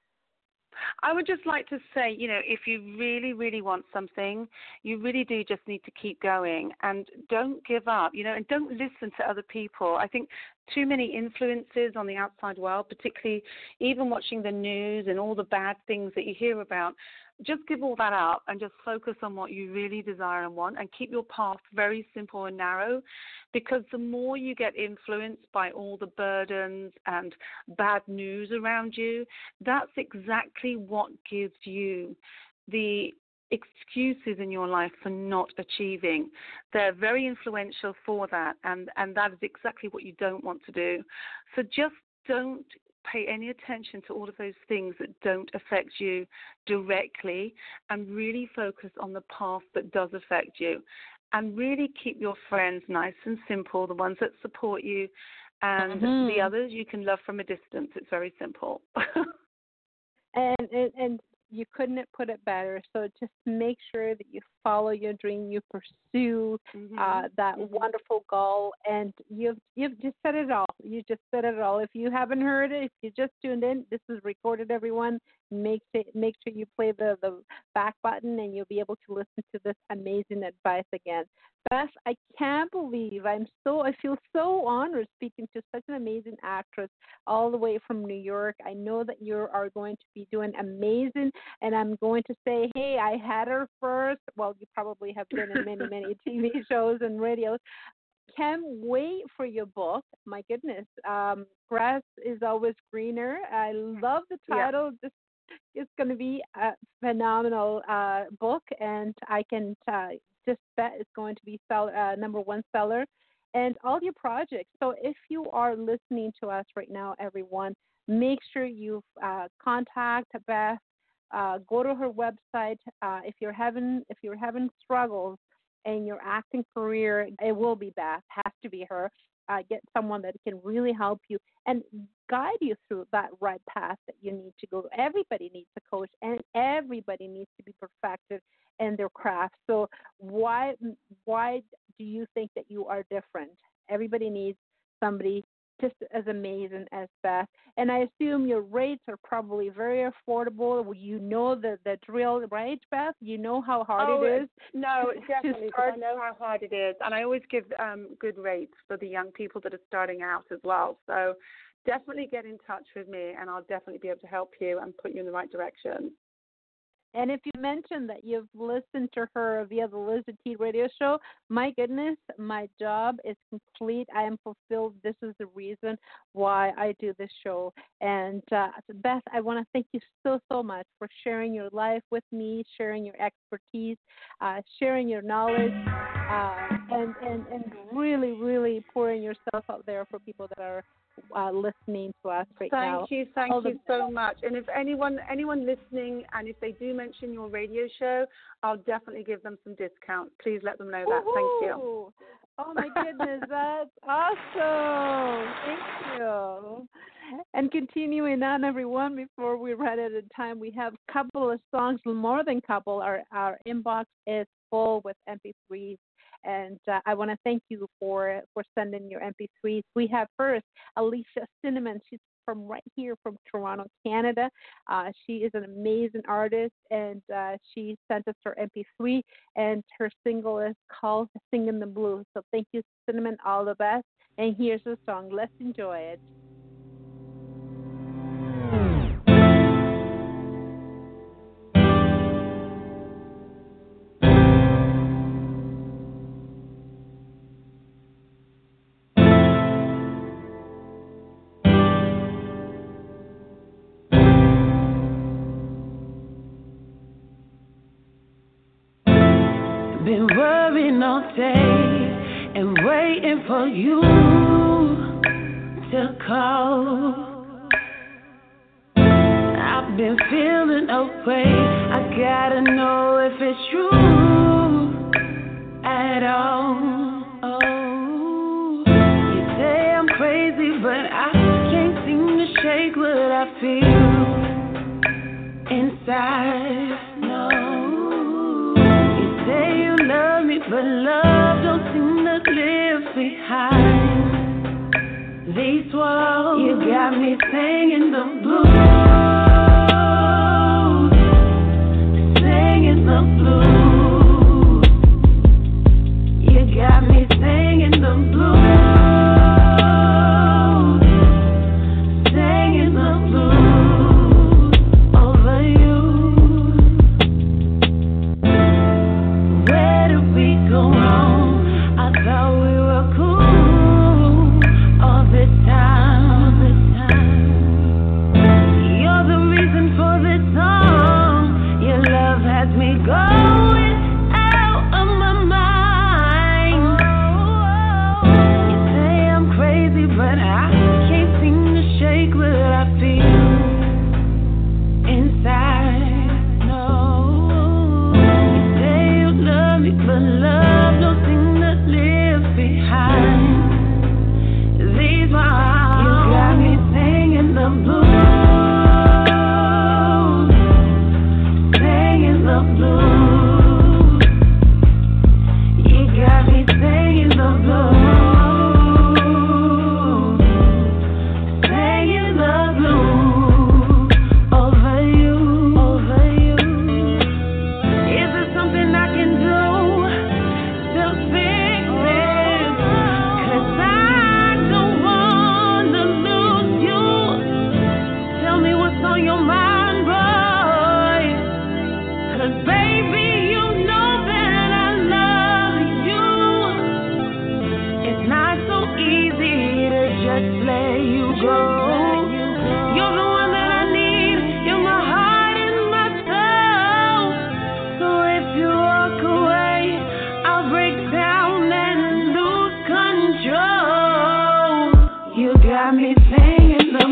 I would just like to say, you know, if you really, really want something, you really do just need to keep going and don't give up, you know, and don't listen to other people. I think too many influences on the outside world, particularly even watching the news and all the bad things that you hear about, just give all that up and just focus on what you really desire and want and keep your path very simple and narrow, because the more you get influenced by all the burdens and bad news around you, that's exactly what gives you the excuses in your life for not achieving. They're very influential for that, and, and that is exactly what you don't want to do. So just don't pay any attention to all of those things that don't affect you directly, and really focus on the path that does affect you. And really keep your friends nice and simple, the ones that support you, and mm-hmm. the others you can love from a distance. It's very simple. and, and and you couldn't have put it better. So just make sure that you follow your dream, you pursue mm-hmm. uh, that mm-hmm. wonderful goal, and you've you've just said it all. You just said it all. If you haven't heard it, if you just tuned in, this is recorded, everyone. Make sure, make sure you play the, the back button, and you'll be able to listen to this amazing advice again. Beth, I can't believe I'm so, I feel so honored speaking to such an amazing actress all the way from New York. I know that you are going to be doing amazing, and I'm going to say, hey, I had her first. Well, you probably have been in many, many T V shows and radios. Can't wait for your book. My goodness. Um, Grass is Always Greener. I love the title. Yeah. This is going to be a phenomenal uh, book, and I can uh, just bet it's going to be sell, uh, number one seller, and all your projects. So if you are listening to us right now, everyone, make sure you uh, contact Beth. Uh, go to her website. Uh, if you're having if you're having struggles in your acting career, it will be Beth. Has to be her. uh, get someone that can really help you and guide you through that right path that you need to go. Everybody needs a coach, and everybody needs to be perfected in their craft. So why why do you think that you are different? Everybody needs somebody just as amazing as Beth. And I assume your rates are probably very affordable. You know the, the drill, right, Beth? You know how hard oh, it is? No, definitely, because I know how hard it is. And I always give um, good rates for the young people that are starting out as well. So definitely get in touch with me, and I'll definitely be able to help you and put you in the right direction. And if you mentioned that you've listened to her via the Lizzie T radio show, my goodness, my job is complete. I am fulfilled. This is the reason why I do this show. And uh, Beth, I want to thank you so, so much for sharing your life with me, sharing your expertise, uh, sharing your knowledge, uh, and, and, and really, really pouring yourself out there for people that are Uh, listening to us right thank now. Thank you, thank All you the- so much. And if anyone anyone listening, and if they do mention your radio show, I'll definitely give them some discount. Please let them know that. Woo-hoo! Thank you. Oh my goodness, that's awesome. Thank you. And continuing on, everyone, before we run out of time, we have a couple of songs, more than couple. Our our inbox is full with M P threes. And uh, I want to thank you for for sending your M P threes. We have first Alicia Cinnamon. She's from right here from Toronto, Canada. Uh, she is an amazing artist, and uh, she sent us her M P three, and her single is called Singing the Blues. So thank you, Cinnamon, all the best. And here's the song. Let's enjoy it. Been worrying all day and waiting for you to call. I've been feeling away. I gotta know if it's true at all. Oh, you say I'm crazy, but I can't seem to shake what I feel inside. No. But love don't seem to live behind these walls. You got me singing the blues, singing the blues. You got me singing the blues, singing the blues over you. Where did we go wrong? I thought we were cool all the time. All the time. You're the reason for this song. Your love has me going out of my mind. You say I'm crazy, but I can't seem to shake what I feel inside. No. You say you love me, but love don't seem to live behind these walls. You got me singing the blues, singing the blues. You got me singing the blues, singing the blues over you, over you. Is there something I can do to fix it? 'Cause I don't wanna lose you. Tell me what's on your mind, boy. 'Cause baby, you know that I love you. It's not so easy to just let you go. You're the one that I need. You're my heart and my soul. So if you walk away, I'll break down and lose control. You got me singing the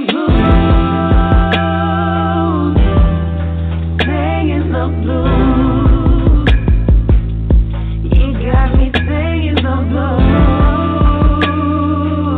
blues, singing the blues. You got me singing the blues,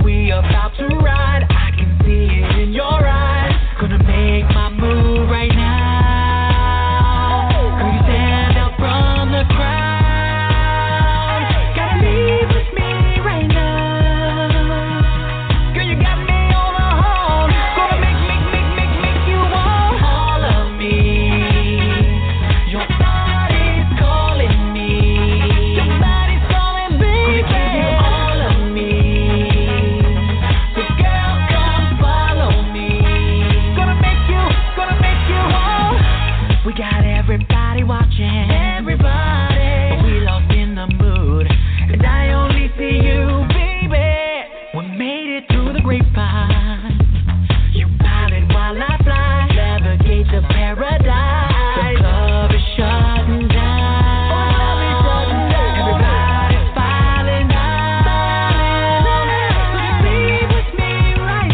we about to ride. I can see it in your eyes. Gonna make my move right now. Girl, you stand out from the crowd. Gotta leave with me right now. Girl, you got me on the horn. Gonna make, make, make, make, make you want all of me. Your body's calling me. Your body's calling, baby. Gonna give you all of me. So girl, come follow me. Gonna make you, gonna make you want. We got everybody watching. Everybody. But we lost in the mood. And I only see you, baby. We made it through the grapevine. You pilot while I fly. Navigate to paradise. The club is shutting down. Everybody's filing out. So just leave with me right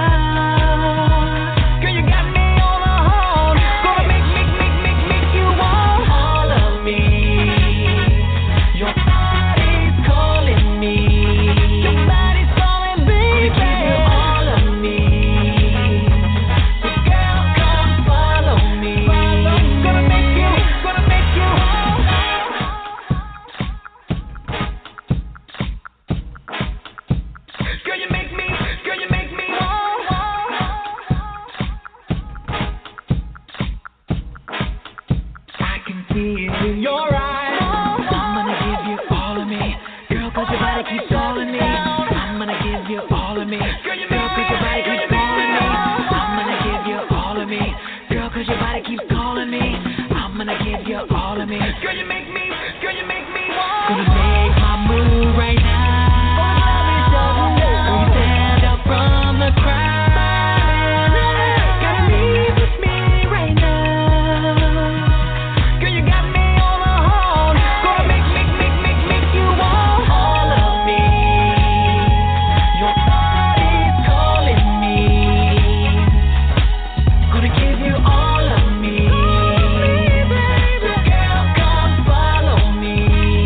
now. Girl, you got me on the horn. Gonna make, make, make, make, make you want all of me. Your body's calling me. Your body's calling, baby. Gonna give you all of me. So girl, come follow me. Gonna make you, gonna make you want. Girl, you make me, girl, you make me want. I can see it in your eyes. I'm gonna give you all of me. Girl, 'cause your body keeps calling me. I'm gonna give you all of me. Girl, 'cause your body keeps calling me. I'm gonna give you all of me. Girl, 'cause your body keeps calling me. I'm gonna give you all of me. Girl, you make me, girl, you make me want. Gonna make my move right now. Girl, you stand up from the crowd. Gotta leave with me right now. Girl, you got me on the horn. Gonna make, make, make, make, make you want all of me. Your body's calling me. Gonna give you all of me. So girl, come follow me.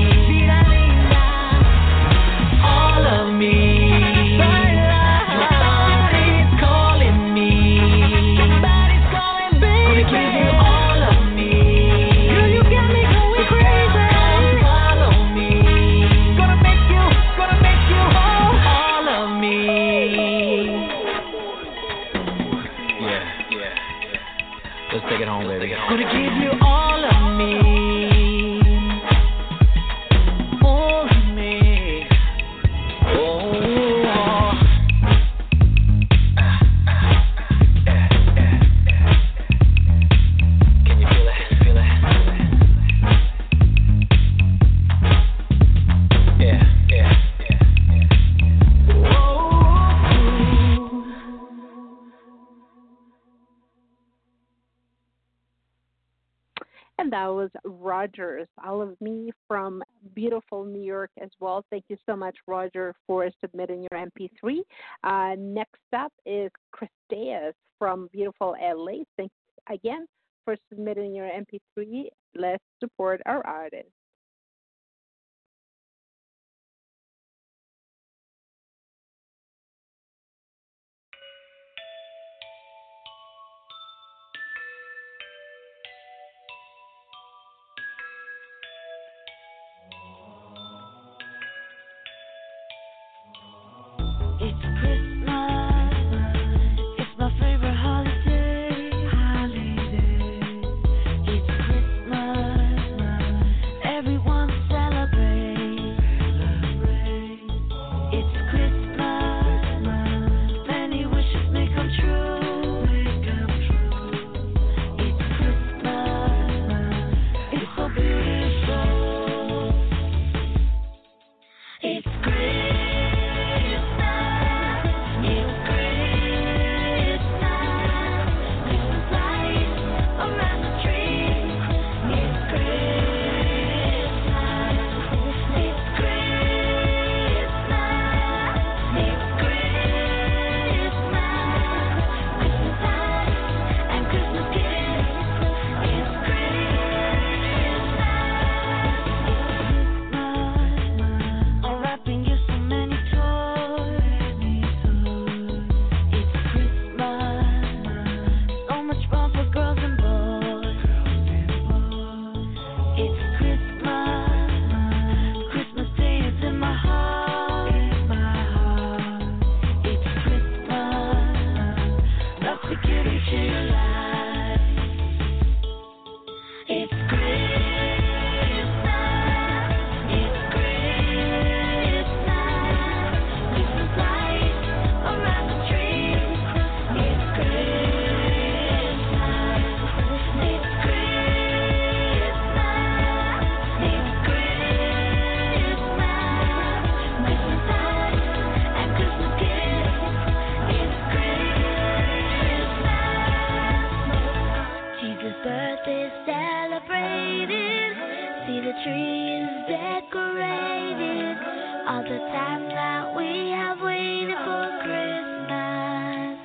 All of me. Your body's calling me. Your body's calling, baby. Gonna give you all of me. Girl, you got me going crazy. Come follow me. Gonna make you, gonna make you want all of me. Yeah, yeah. Let's take it home, baby. Gonna give you all of me. All of me. Oh. Can you feel it? Feel it? Yeah, yeah, yeah, yeah. And that was Rogers, All of Me from beautiful New York as well. Thank you so much, Roger, for submitting your M P three. Uh, next up is Christeas from beautiful L A. Thanks again for submitting your M P three. Let's support our artists. It's Christmas. It's my favorite holiday. Holiday. It's Christmas. Everyone celebrates. Celebrate. It's Christmas. Many wishes may come true. May come true. It's Christmas. It's so beautiful. It's Christmas. celebrated. See the trees decorated. All the time that we have waited for Christmas.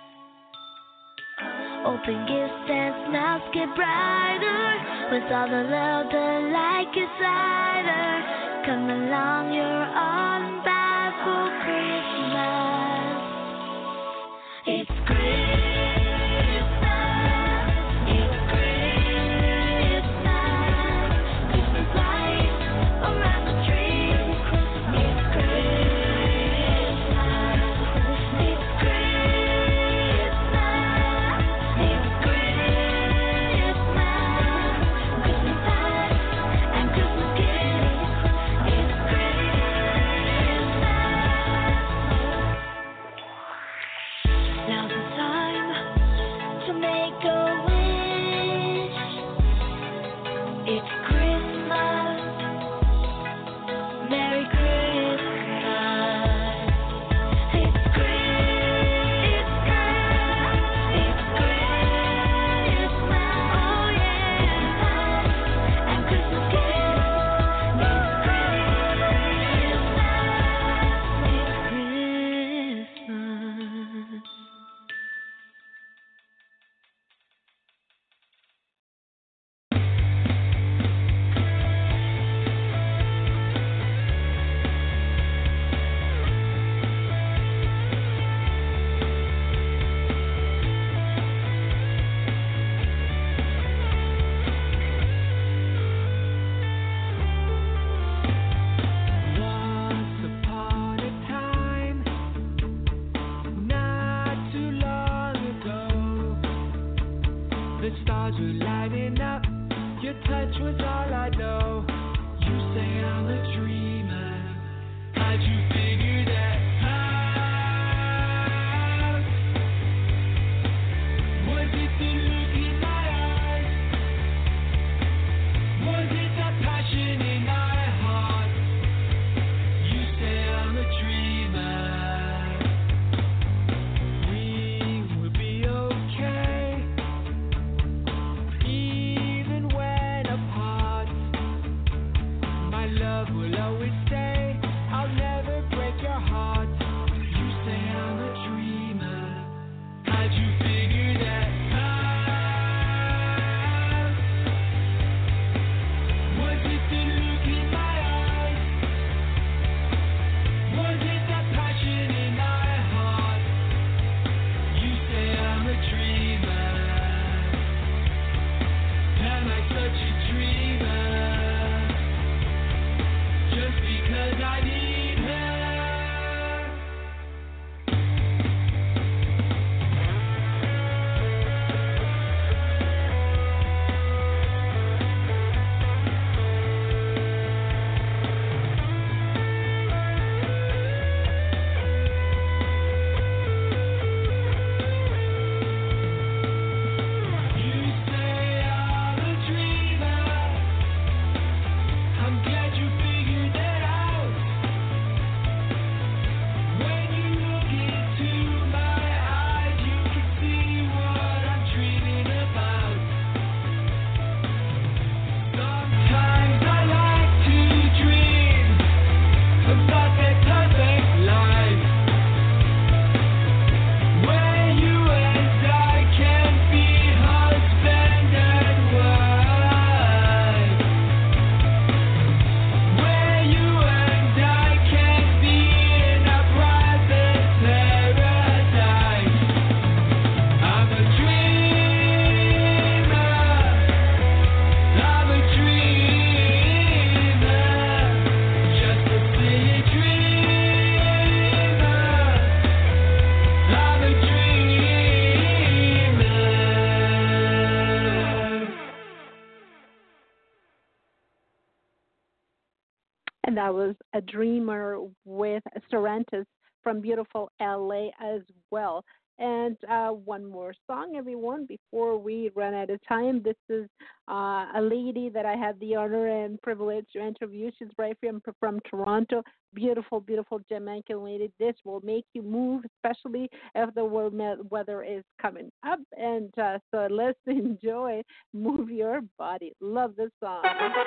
Open gifts and smiles get brighter. With all the love, the light gets lighter. Come along, you're on by for Christmas. It's Christmas. It's Christmas. Christmas lights around the tree. It's Christmas. It's Christmas. It's Christmas. Christmas lights and Christmas gifts. It's Christmas. Now's the time to make a wish. It's Christmas. Merry Christmas. It's Christmas. It's Christmas. Oh yeah. And Christmas gifts. It's Christmas. It's Christmas. Once upon a time, not too long ago, the stars were lighting up. Your touch was all I know. You say I'm a dreamer. How'd you figure that out? Was it the look in my eyes? Was it the passion in my heart? You say I'm a dreamer. We will be okay, even when apart. My love will always stay. I'll never break your heart. You say I'm a dreamer. How'd you figure that out? Was it the look in my eyes? Was it the passion in my heart? You say I'm a dreamer. Am I such a dreamer? Just because I need her. You say I'm a dreamer. I'm glad you figured that out. When you look into my eyes, you can see what I'm dreaming about. Sometimes I like to dream about that perfect life where you and I can be husband and wife. Where you and I can be in a private paradise. I'm a dreamer. I'm a dreamer. Just a silly dreamer. I'm a dreamer. And that was A Dreamer with Sorrentis from beautiful L A as well. And uh, one more song, everyone, before we run out of time. This is uh, a lady that I had the honor and privilege to interview. She's right from, from Toronto. Beautiful, beautiful Jamaican lady. This will make you move, especially if the warm weather is coming up. And uh, so let's enjoy Move Your Body. Love this song.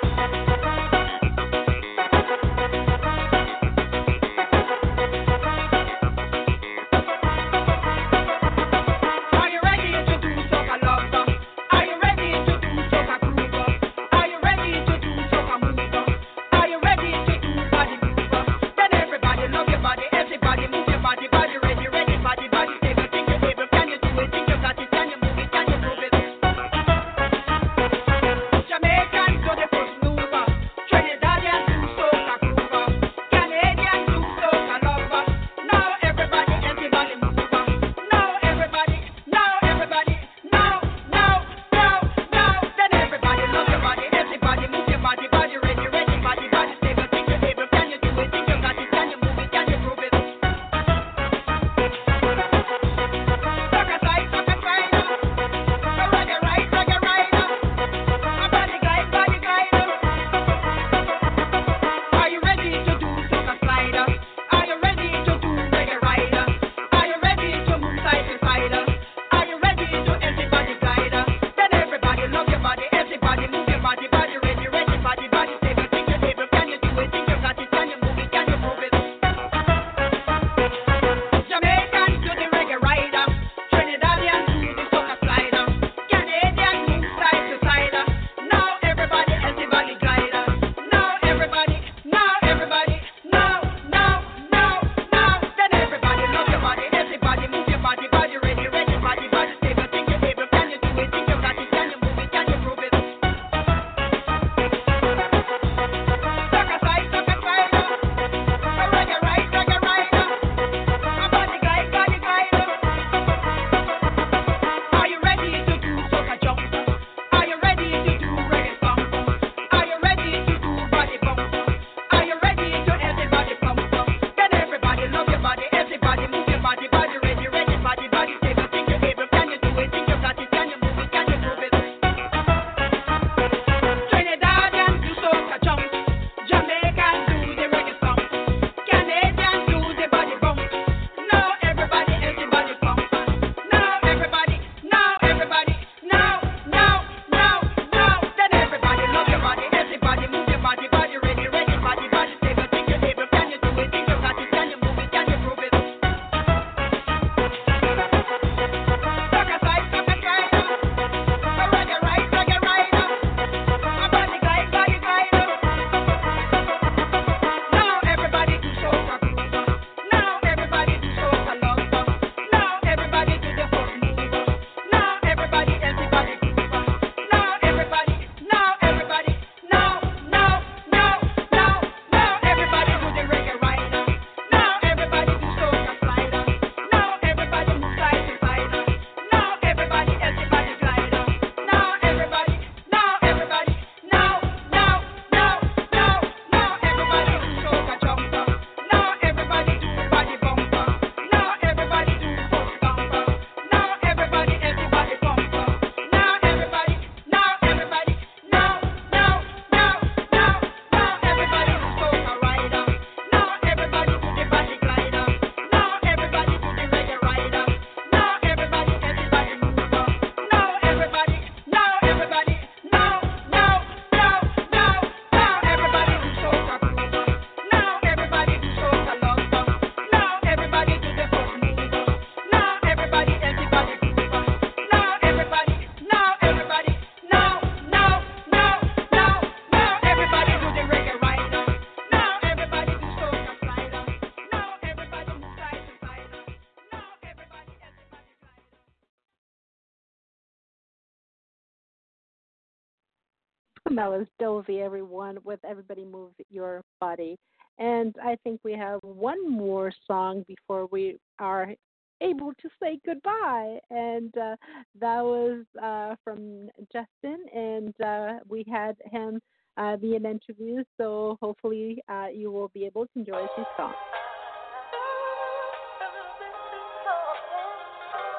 Melis Dovey, everyone, with Everybody Move Your Body. And I think we have one more song before we are able to say goodbye. And uh, that was uh, from Justin, and uh, we had him uh, be an interview. So hopefully uh, you will be able to enjoy his song.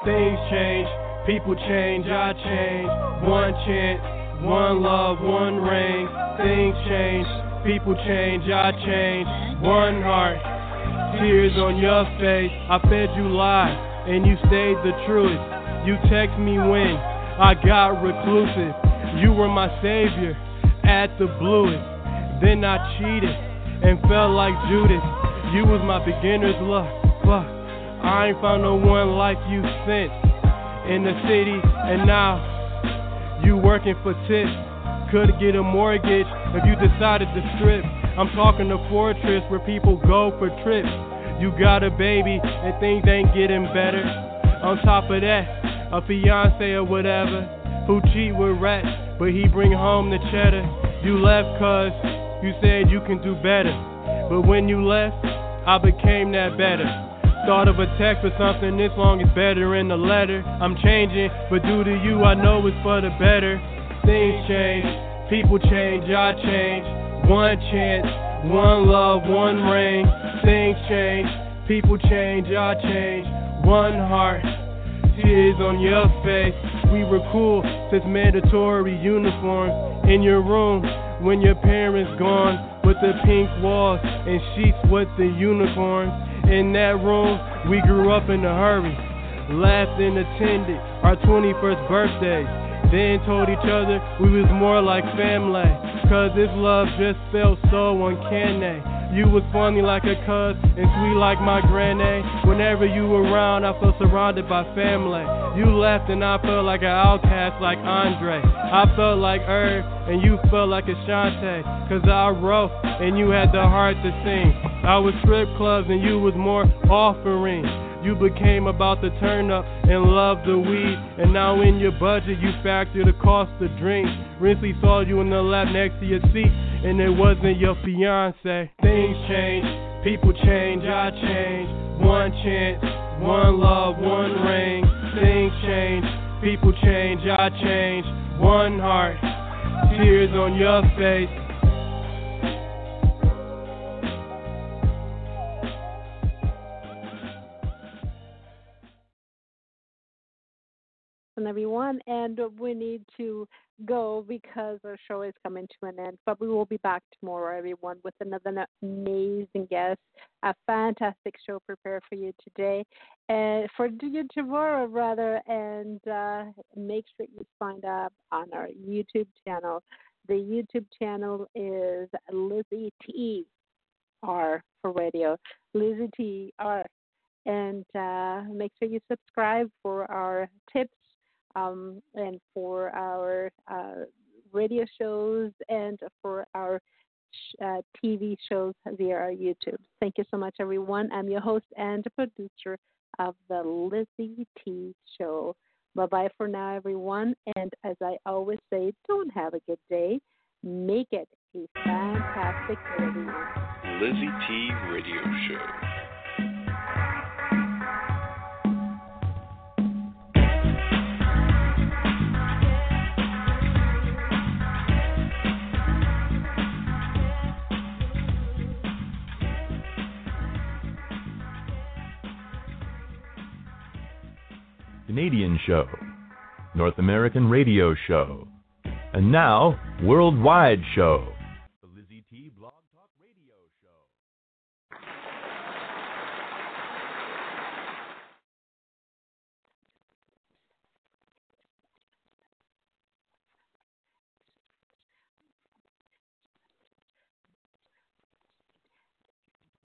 Things change, people change, I change. One chance, one love, one ring. Things change, people change, I change. One heart, tears on your face. I fed you lies, and you stayed the truest. You text me when I got reclusive. You were my savior at the bluest. Then I cheated and felt like Judas. You was my beginner's luck. Fuck, I ain't found no one like you since. In the city, and now you working for tips. Could get a mortgage if you decided to strip. I'm talking to Fortress where people go for trips. You got a baby and things ain't getting better. On top of that, a fiance or whatever who cheat with rats, but he bring home the cheddar. You left cause you said you can do better, but when you left, I became that better. Thought of a text or something this long is better in the letter. I'm changing, but due to you, I know it's for the better. Things change, people change, I change. One chance, one love, one ring. Things change, people change, I change. One heart, tears on your face. We were cool since mandatory uniforms. In your room when your parents gone, with the pink walls and sheets with the unicorns. In that room, we grew up in a hurry, laughed and attended our twenty-first birthdays, then told each other we was more like family, cause this love just felt so uncanny. You was funny like a cuz and sweet like my granny. Whenever you were around, I felt surrounded by family. You left and I felt like an outcast like Andre. I felt like Herb and you felt like Ashante, cause I wrote and you had the heart to sing. I was strip clubs and you was more offering. You became about to turn up and love the weed. And now in your budget you factor the cost of drinks. Rincey saw you in the lap next to your seat and it wasn't your fiance. Things change, people change, I change. One chance, one love, one ring. Things change, people change, I change. One heart, tears on your face. Everyone, and we need to go because our show is coming to an end, but we will be back tomorrow, everyone, with another amazing guest, a fantastic show prepared for you today, and for you tomorrow rather, and uh, make sure you sign up on our YouTube channel. The YouTube channel is Lizzie T R for radio, Lizzie T R, and uh, make sure you subscribe for our tips Um, and for our uh, radio shows and for our uh, T V shows via our YouTube. Thank you so much, everyone. I'm your host and producer of the Lizzie T Show. Bye-bye for now, everyone. And as I always say, don't have a good day. Make it a fantastic day, everyone. Lizzie T Radio Show. Canadian show, North American radio show, and now worldwide show.